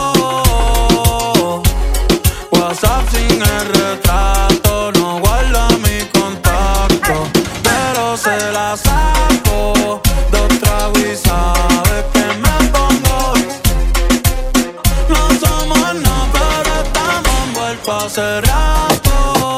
WhatsApp sin el retrato, no guarda mi contacto, pero se la saco, dos tragos y sabe que me pongo. No somos nada, pero estamos envueltos hace rato.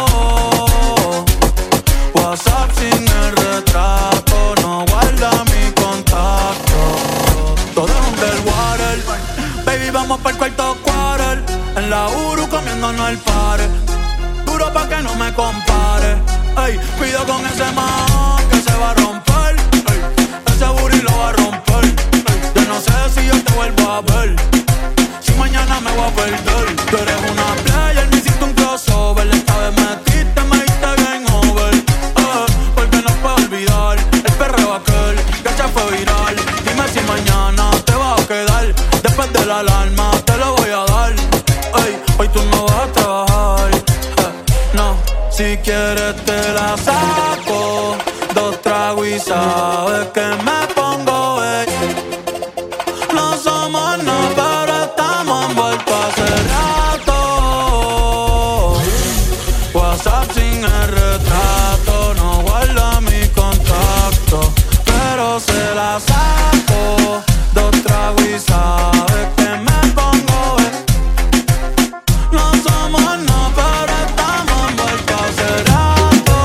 WhatsApp sin el retrato, no guarda mi contacto. Todo es un del water, baby, vamos pa'l cuarto quarter. En la Uru comiéndonos el pare, duro pa' que no me compare. Ey, cuido con ese man que se va a romper. Ey, ese booty lo va a romper. Ey, yo no sé si yo te vuelvo a ver, si mañana me voy a perder. Tú eres una player, me hiciste un crossover. Esta vez metiste, me diste game over. Eh, porque no puedo olvidar el perreo aquel que ya fue viral. Dime si mañana te vas a quedar. Después de la alarma te lo voy a dar. Ey, hoy tú no vas a trabajar, eh, no. Si quieres te la saco, dos tragos y sabes que me pongo, ey. No somos nada, pero estamos envueltos hace rato. WhatsApp sin el retrato, no guarda mi contacto, pero se la saco, dos tragos y sabes que me pongo, ey. No somos nada, pero estamos envueltos hace rato.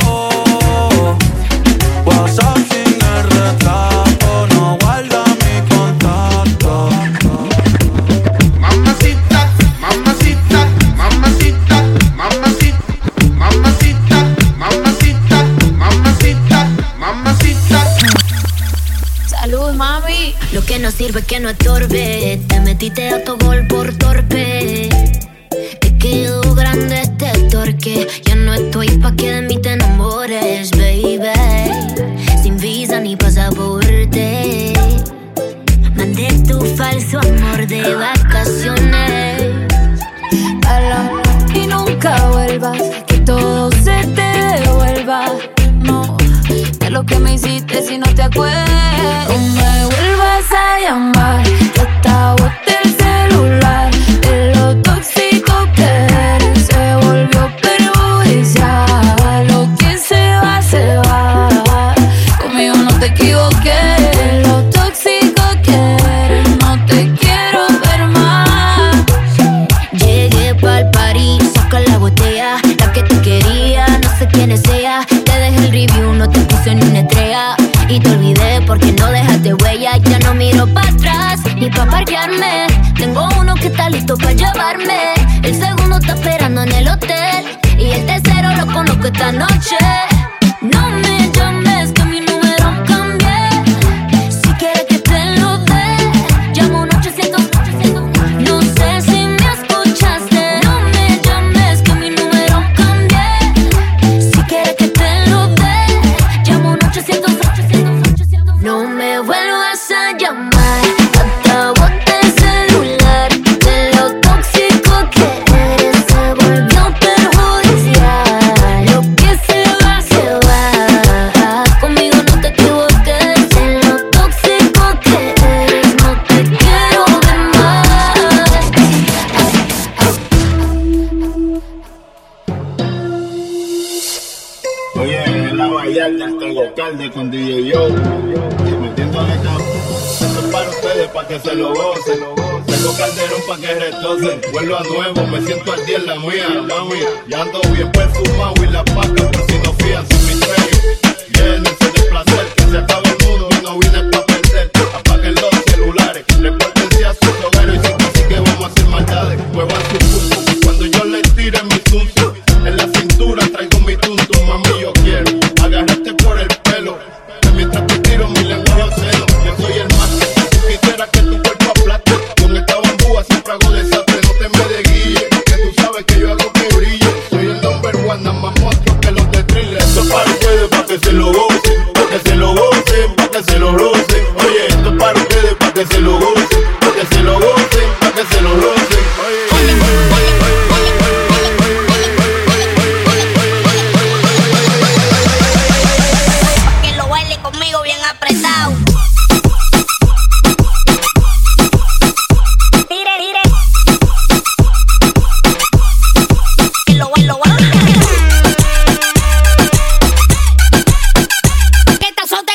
WhatsApp sin el retrato, no guarda mi contacto. Mamacita, mamacita, mamacita, mamacita, mamacita, mamacita, mamacita, mamacita. Salud, mami. Lo que no sirve que no estorbe. Te metiste a tu gol por torpe. Te quedó grande este torque. Ya no estoy pa' que de mí te enamores, baby. Sin visa ni pasaporte. Mandé tu falso amor de vacaciones. Ala, y nunca vuelvas, que todo se te devuelva. No, de lo que me hiciste si no te acuerdas. No me vuelvas a llamar, yo estaba estrella. Y te olvidé porque no dejaste huella. Ya no miro para atrás ni pa' parquearme. Tengo uno que está listo para llevarme. El segundo está esperando en el hotel. Y el tercero lo conozco esta noche. No me llames que mi número cambié. Si quieres que te lo dé, llamo un ochocientos. No sé si me escuchaste. No me llames que mi número cambié. Si quieres que te lo dé, llamo un ochocientos. No me vuelvas a llamar. Hasta bote el celular. De lo tóxico que eres se volvió perjudicial. Lo que se va, se va. Conmigo no te equivoques. De lo tóxico que eres no te quiero ver más. Oye, en la Vallarta hasta el alcalde con D J Yo y metiéndole cap. Esto es para ustedes, pa' que se lo gocen. Tengo calderón pa' que retocen. Vuelvo a nuevo, me siento al día en la mía, mami. Ya ando bien perfumado y las vacas por si no fían son mis reyes. Llénense de placer, que se acabe el mundo y no vine pa' perder. Apaguen los celulares, repórtense a sus hogares y sin así que vamos a hacer maldades. Muevan su pulso, cuando yo les tire mi tunto. En la cintura traigo mi tunto, mami, yo quiero agarrarte por el pelo, que mientras te tiro mi lengua lo celo. Yo soy el más que tú quisieras que tu cuerpo aplaste. Con esta bambúa siempre hago desastre, no te me de guille, que tú sabes que yo hago que brille. Soy el number one, nada más monstruo que los de thriller. Esto es para ustedes, pa' que se lo gocen, pa' que se lo gocen, pa' que se lo rocen. Oye, esto es para ustedes, pa' que se lo gocen, pa' que se lo gocen, pa' que se lo rocen. Oye, Que lo baile conmigo bien apretado. Tire, tire. Que lo baile, lo baile. Que te azote.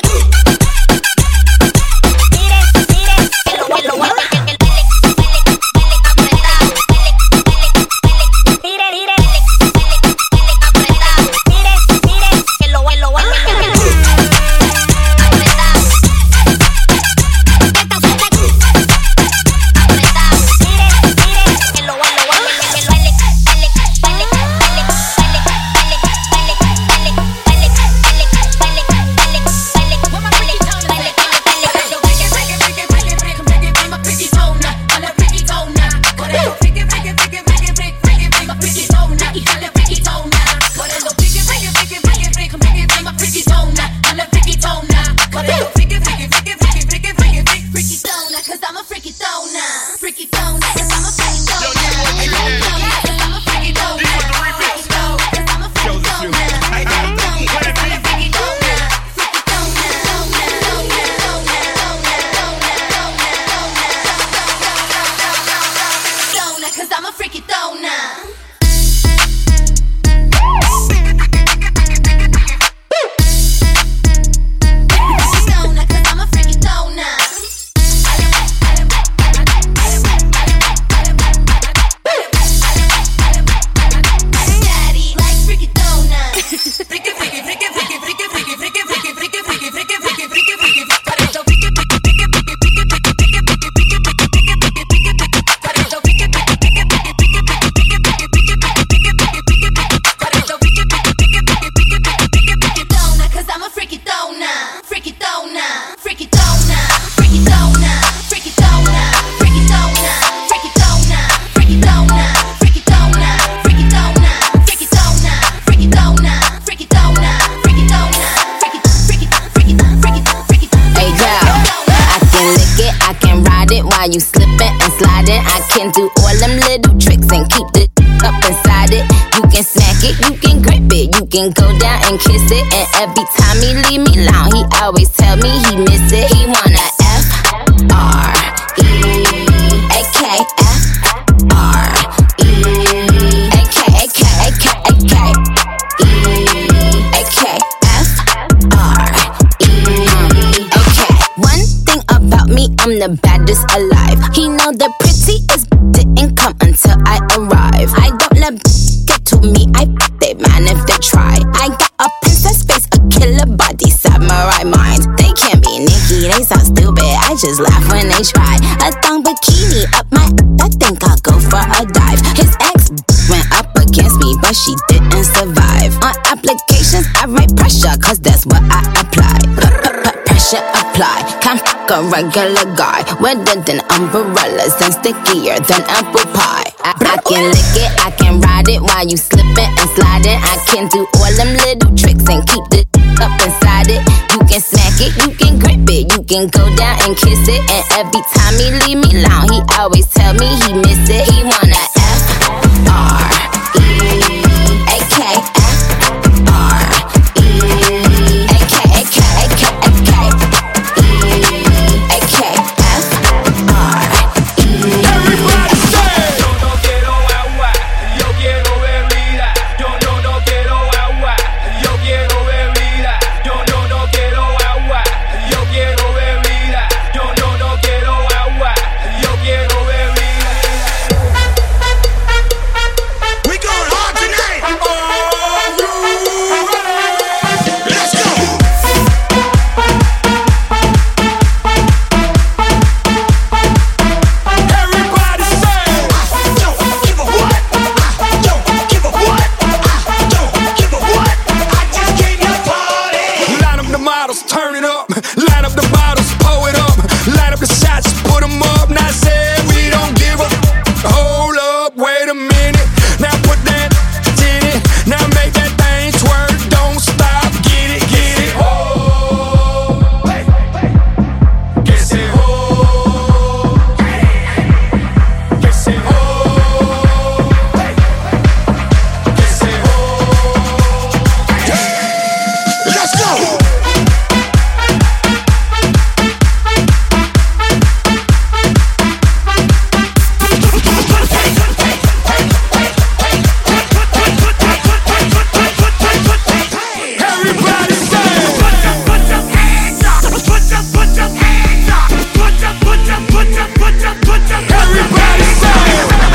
Tire, tire. Que lo baile, lo baile. Que el baile, baile, baile apretado. Baile, baile, baile. Tire, tire. Baile, baile apretado. Tire, tire. Que lo baile, lo baile. While you slipping and sliding, I can do all them little tricks and keep the up inside it. You can smack it, you can grip it, you can go down and kiss it. And every time he leave me alone, he always tell me he miss it. He wanna F R E A K F R E A K A K A K A K E A K F R E A K. One thing about me, I'm the baddest alive. He know the prettiest didn't come until I arrive. I don't let get to me, I they man if they try. I got a princess face, a killer body, samurai bitches laugh when they try. A thong bikini up my, I think I'll go for a dive. His ex went up against me, but she didn't survive. On applications, I write pressure, cause that's what I apply. Pressure apply, can't fuck a regular guy. Wetter than umbrellas and stickier than apple pie. I, I can lick it, I can ride it while you slipping and sliding. I can do all them little tricks and keep the up inside it. You can smack it, you can grip it, you can go down and kiss it. And every time he leave me alone, he always tell me he miss it. He wanna F R E A K F R E A K A K A K A K E A K F R E. Everybody say, yo no quiero agua, yo quiero bebida. Yo no no quiero agua, yo quiero bebida. Yo no no quiero agua, yo quiero bebida. Yo no no quiero agua, yo quiero bebida. We going hard tonight. Are you ready? Let's go. Everybody say, I don't give a what. I don't give a what. I don't give a what. I just came to party. Line up the models, turn it up. Line up the bottles, pour it up. Line up the shots, put them up. Now say we don't give a. Hold up, wait a minute. Now put that in it. Now make that thing twerk. Don't stop, get it, get it. Oh, que se oh, que se oh, que se oh. Let's go. Everybody say, put your, put your hands up. Put your, put your hands up. Put your, put your, put your, put your, put your. Everybody say.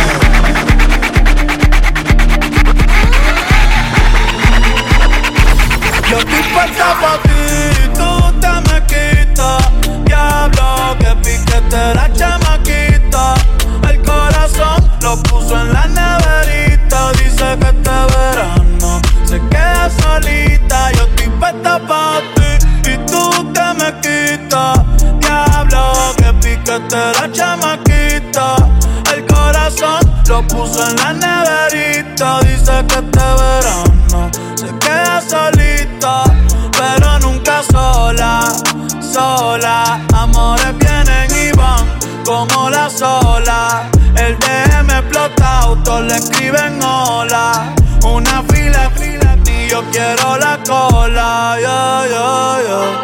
Yo estoy puesta pa' ti, tú te me quitas. Diablo, que piquete la chamaquita. El corazón lo puso en la neverita. Dice que este verano se queda solita. Yo estoy puesta pa' ti y tú te me quitas. Diablo, que piquete la chamaquita. El corazón lo puso en la neverita. Dice que este verano se queda solita, pero nunca sola, sola. Amores vienen y van como las olas. El D M explota, autos le escriben hola. Una fila, fila, y yo quiero la cola. Yo, yo, yo.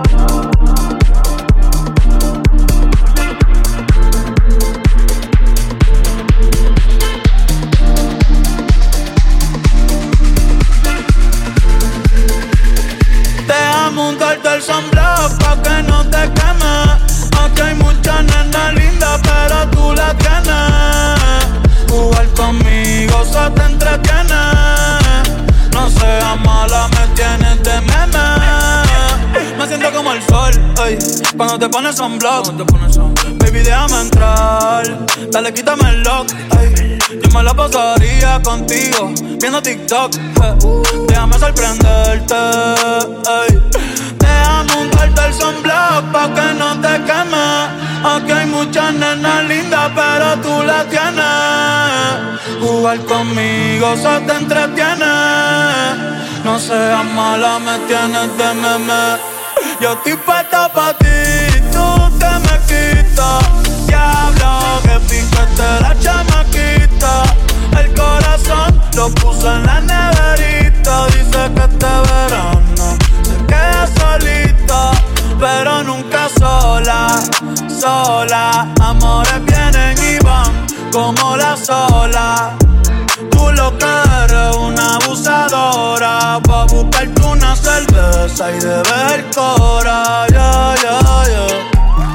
Déjame untarte el sunblock pa' que no te quemes. Aquí hay muchas nenas lindas, pero tú la tienes. Jugar conmigo se te entretiene. No seas mala, me tienes de meme. Me siento como el sol, ey, cuando te pones sunblock. Baby, déjame entrar, dale, quítame el lock, ey. Yo me la pasaría contigo, viendo TikTok, eh. Déjame sorprenderte, ey. Déjame untarte el sunblock pa' que no te quemes. Aquí hay muchas nenas lindas, pero tú la tienes. Jugar conmigo se te entretiene. No seas mala, me tienes de meme. Yo estoy puesta pa' ti, tú te me quitas. Diablo, que picaste la chamaquita. El corazón lo puso en la neverita. Dice que este verano se queda solita, pero nunca sola, sola. Amores vienen y van como las olas. Tú lo que eres una abusadora, pa' buscarte una cerveza y de ver cora. Yeah, yeah, yeah.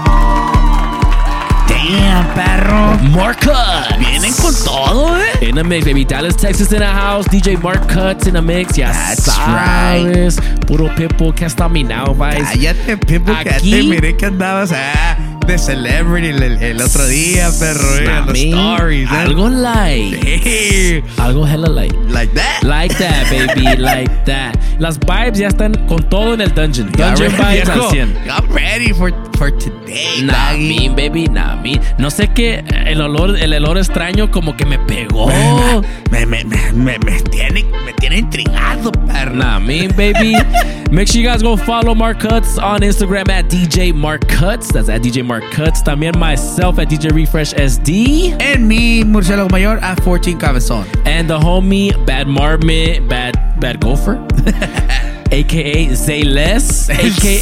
Damn, perro. Marcut. Vienen con todo, eh. In the mix, baby. Dallas, Texas in the house. D J Marcut's in the mix. Ya That's sabes. Puro Pitbull que está minado, vais. Cállate, Pitbull, Aquí- cállate. Miré que andabas. Ah, de Celebrity el, el otro día, perro. Eh, los Mami, stories. eh. algo like. Sí. Algo hella like. Like that. Like that, baby. Like that. Las vibes ya están con todo en el dungeon. Dungeon Yeah, vibes al viejo. cien. I'm ready for, for today, Nah, doggy. me, baby, nah, me. No sé qué, el olor, el olor extraño como que me pegó. Me, me, me, me, me tiene, me tiene intrigado, perro. Nah, me, baby. Make sure you guys go follow Mark Cuts on Instagram at D J Mark Cuts. That's at D J Mark Cuts. También myself at D J Refresh S D. En mi murciélago mayor a fourteen Cabezón. And the homie Bad Marmot, Bad Bad Gopher. A K A Zayless, A K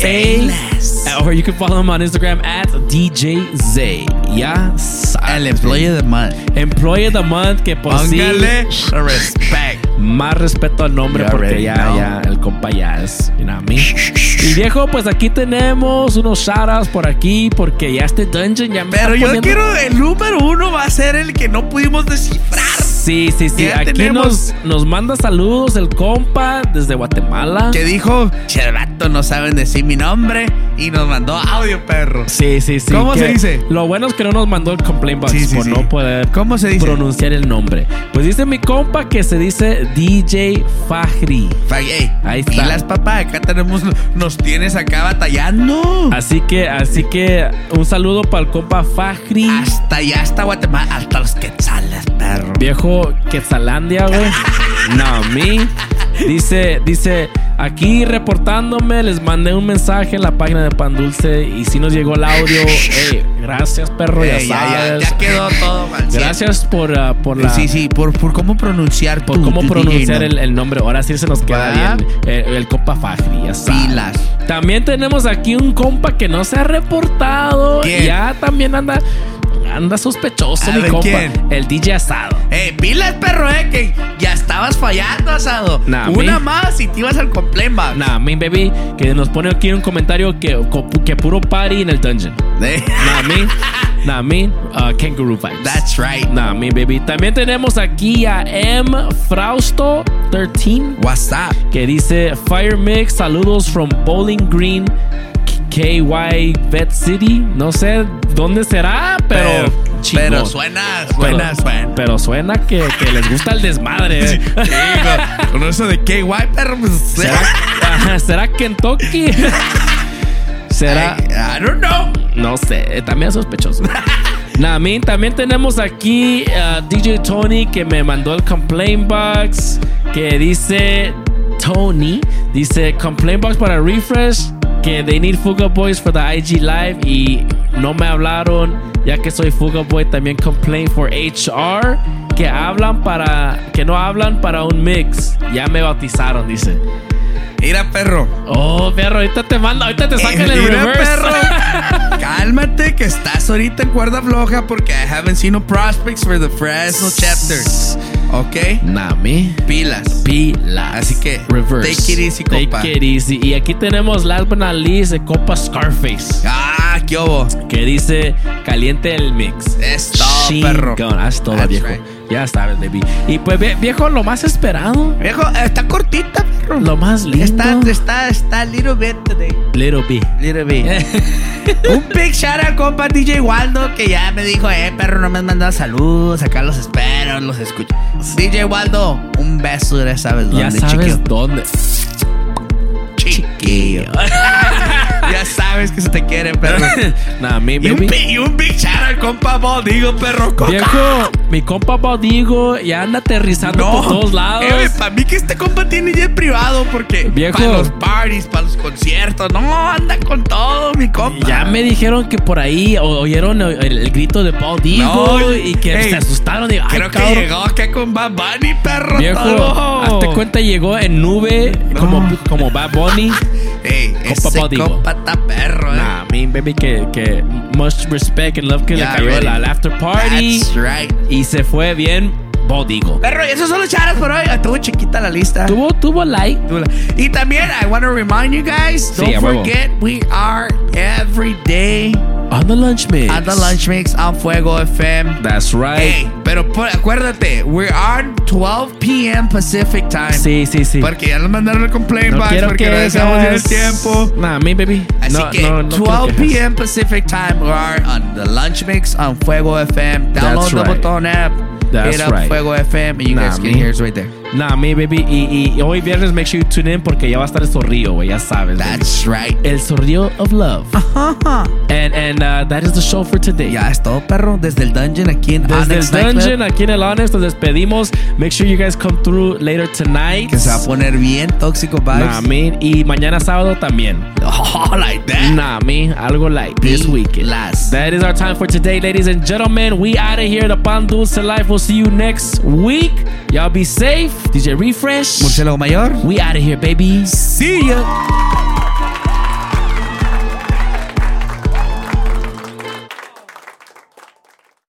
A, or you can follow him on Instagram at D J Zay. Ya sabes. El Employee of the Month. Employee of the Month, que por sí. Póngale respect. Más respeto al nombre You porque already ya, know. ya, el compa ya es, you know what I mean? Y viejo, pues aquí tenemos unos shoutouts por aquí porque ya este dungeon ya me Pero está yo poniendo- quiero, el número uno va a ser el que no pudimos descifrar. Sí, sí, sí. Ya Aquí tenemos- nos, nos manda saludos el compa desde Guatemala. Que dijo, Chervato, no saben decir mi nombre. Y nos mandó audio, perro. Sí, sí, sí. ¿Cómo que se dice? Lo bueno es que no nos mandó el complaint box Sí, sí, por sí. no poder ¿Cómo se dice? pronunciar el nombre. Pues dice mi compa que se dice D J Fajri. Ey, Ahí está. pilas, papá. Acá tenemos, nos tienes acá batallando. Así que, así que un saludo para el compa Fajri. Hasta allá, hasta Guatemala, hasta los quetzales, perro. Viejo Quetzalandia, güey. No, me. Dice, dice, aquí reportándome, les mandé un mensaje en la página de Pan Dulce y si nos llegó el audio. Ey, gracias, perro, ya Ey, ya, sabes. ya, ya quedó todo mal. Gracias por, uh, por la... Sí, sí, por, por cómo pronunciar Por tu- cómo tu pronunciar D J, el, el nombre. Ahora sí se nos queda ¿Va? bien. Eh, el compa Fajri, ya sabes. Pilas. También tenemos aquí un compa que no se ha reportado. ¿Quién? Ya también anda... Anda sospechoso, A mi ver, compa. ¿quién? El D J Asado. Eh, pilas, perro, eh, que ya estabas fallando, Asado. Nah, Una me- más y te ibas al complaint box. Nah, me baby, que nos pone aquí un comentario que, que puro party en el dungeon. Eh. Nah, me, nah, me, uh, kangaroo vibes. That's right. Nah, me baby. También tenemos aquí a M Frausto trece. What's up? Que dice Fire Mix, saludos from Bowling Green, K Y Vet City. No sé dónde será, pero Pero, chingón. pero suena, Pero- suena, suena. Pero suena que, que les gusta el desmadre. Sí, eh. con- con eso de K Y, perro, pues. ¿Será, ajá, ¿será Kentucky? ¿Será? I, I don't know. No sé, también es sospechoso. Nah, me, también tenemos aquí uh, D J Tony que me mandó el complaint box que dice Tony, dice complaint box para Refresh que they need Fuga Boys for the I G Live y no me hablaron ya que soy Fuga Boy. También complaint for H R que hablan para que no hablan para un mix. Ya me bautizaron, dice. Mira, perro. Oh, perro, ahorita te mando, ahorita te sacan Eh, el mira, reverse. perro. Cálmate que estás ahorita en cuerda floja porque I haven't seen no prospects for the Fresno chapters. ¿Ok? Nah, me. Pilas. Pilas. Así que Reverse. take it easy, compa. Take it easy. Y aquí tenemos last but not least de compa Scarface. Ah, qué obo. Que dice caliente el mix. Es todo, perro. Chingón, haz todo, That's viejo. right. Ya sabes, baby. Y pues, vie- viejo, lo más esperado. Viejo, está cortita, perro. Lo más lindo. Está, está, está little bit today. Little bit. Little bit. Un big shout out, compa D J Waldo, que ya me dijo, eh, perro, no me has mandado saludos. Acá los espero, los escucho. D J Waldo, un beso, ya sabes dónde, Ya sabes chiquillo. dónde. Chiquillo. Ya sabes que se te quiere, perro. Nah, me, Y un, baby. big- y un big shout out, compa Baldigo, perro. Coca. Viejo, mi compa Baldigo ya anda aterrizando por todos lados. Eh, para mí que este compa tiene jet privado porque Viejo. para los parties, para los conciertos, no, anda con todo, mi compa. Ya me dijeron que por ahí o- oyeron el, el grito de Paul Digo No, y que ey, se asustaron. Y, ay, Creo que cabrón. llegó acá con Bad Bunny, perro. Viejo, todo. hazte cuenta, llegó en nube como, como Bad Bunny. Ey, Compa ese Baldigo. compa está perro, eh. Nah, me, baby, que, que much respect and love que Ya, le cayó ready. al after party. That's right. Y se fue bien Baldigo. Perro, y esos son los charas por hoy. Estuvo chiquita la lista. Tuvo, tuvo like. Tuvo la- Y también, I want to remind you guys, Sí, don't a huevo. forget, we are every day On the Lunch Mix. On the Lunch Mix on Fuego F M. That's right. Hey, pero por, acuérdate, we're on twelve p.m. Pacific time. Sí, sí, sí. Porque ya nos mandaron el complaint No box quiero porque que no decíamos bien el seas- tiempo. Nah, me, baby. Así No, que no, no quiero twelve quejas. p.m. Pacific time, we are on the Lunch Mix on Fuego F M. Download That's the right. Botón app. That's Hit up right. Fuego F M and you Nah, guys can me. hear us right there. Nah, me, baby. Y, y hoy viernes, make sure you tune in porque ya va a estar el Zorrillo, güey. Ya sabes. That's baby. right. El Zorrillo of Love. Ajá. And, and uh, that is the show for today. Ya es todo, perro. Desde el dungeon aquí en Desde Onyx el Nightclub. dungeon, aquí en el Honest, nos despedimos. Make sure you guys come through later tonight. Que se va a poner bien tóxico vibes. Nah, me. Y mañana sábado también. Oh, like that. Nah, me. Algo like this weekend. Last. That is our time for today, ladies and gentlemen. We out of here. The Pan Dulce Life. We'll see you next week. Y'all be safe. D J Refresh. Murciélago Mayor. We out of here, baby. See ya.